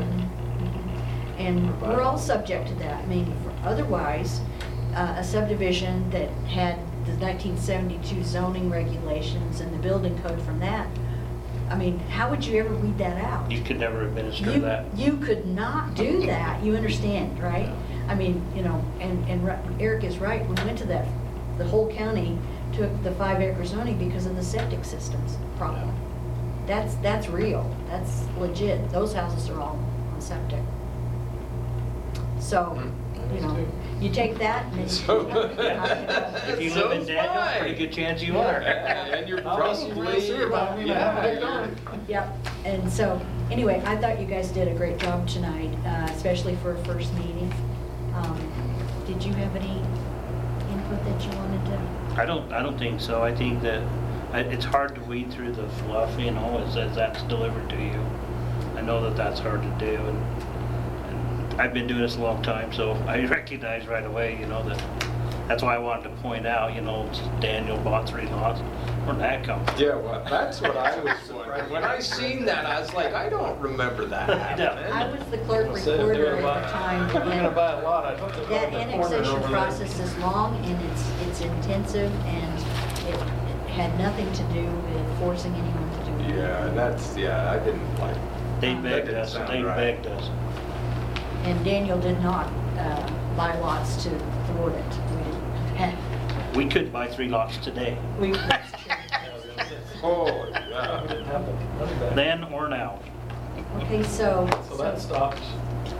And we're all subject to that. I mean, for- otherwise, uh, a subdivision that had the nineteen seventy-two zoning regulations and the building code from that, I mean, how would you ever weed that out? You could never administer You, that. you could not do that, you understand, right? I mean, you know, and, and Ri- Eric is right, we went to that, the whole county took the five acre zoning because of the septic systems problem. That's, that's real, that's legit, those houses are all on septic. So, you know, you take that and then. So- If you live in Sounds Daniel, fine. pretty good chance you are. And you're I'll run some probably, sewer, but I don't even have to get going. Yep, and so, anyway, I thought you guys did a great job tonight, uh, especially for a first meeting. Um, Did you have any input that you wanted to? I don't, I don't think so. I think that I- it's hard to weed through the fluff, you know, as, as that's delivered to you. I know that that's hard to do, and, and I've been doing this a long time, so I recognize right away, you know, that, that's why I wanted to point out, you know, Daniel bought three lots. Where'd that come from? yeah, well, that's what I was wondering. When I seen that, I was like, I don't remember that happening. I was the clerk I said, if they're recorder gonna at the buy- time. if they're gonna and buy a lot, I'd hope they That buy the corner annexation over there. process is long and it's, it's intensive and it it had nothing to do with forcing anyone to do anything. Yeah, and that's, yeah, I didn't like. They Um, begged didn't us, sound they right. begged us. And Daniel did not uh, buy lots to thwart it. We didn't- We could buy three lots today, We, that's true. Holy We cow. didn't have the money back. then or now. Okay, so. So that stopped,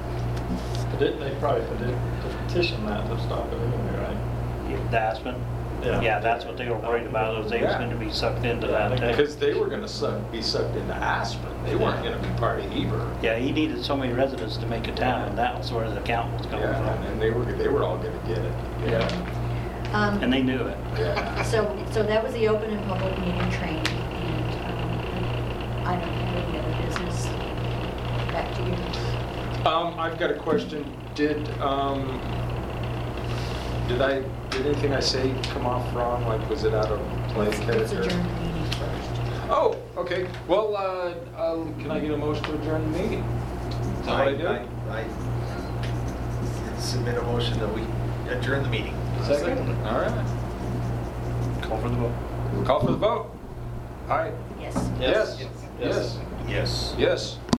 peti- they probably peti- petitioned that to stop it anyway, right? The Aspen, Yeah, that's what they were worried about, was they was Yeah. gonna be sucked into that. too. Because they were gonna suck, be sucked into Aspen. They weren't gonna be part of Heber. Yeah, he needed so many residents to make a town, and that was where the count was coming Yeah, and from. they were, they were all gonna get it. Yeah. Um, And they knew it. Yeah. So, so that was the open and public meeting training, and um, I don't have any other business. Back to you. Um, I've got a question. Did, um, did I, did anything I say come off wrong? Like, was it out of place? Let's adjourn the meeting first. Oh, okay. Well, uh, uh, can I get a motion to adjourn the meeting? Is that what I do? I I submit a motion that we adjourn the meeting. Second? All right. Call for the vote. Call for the vote. Aye. Yes. Yes. Yes. Yes. Yes.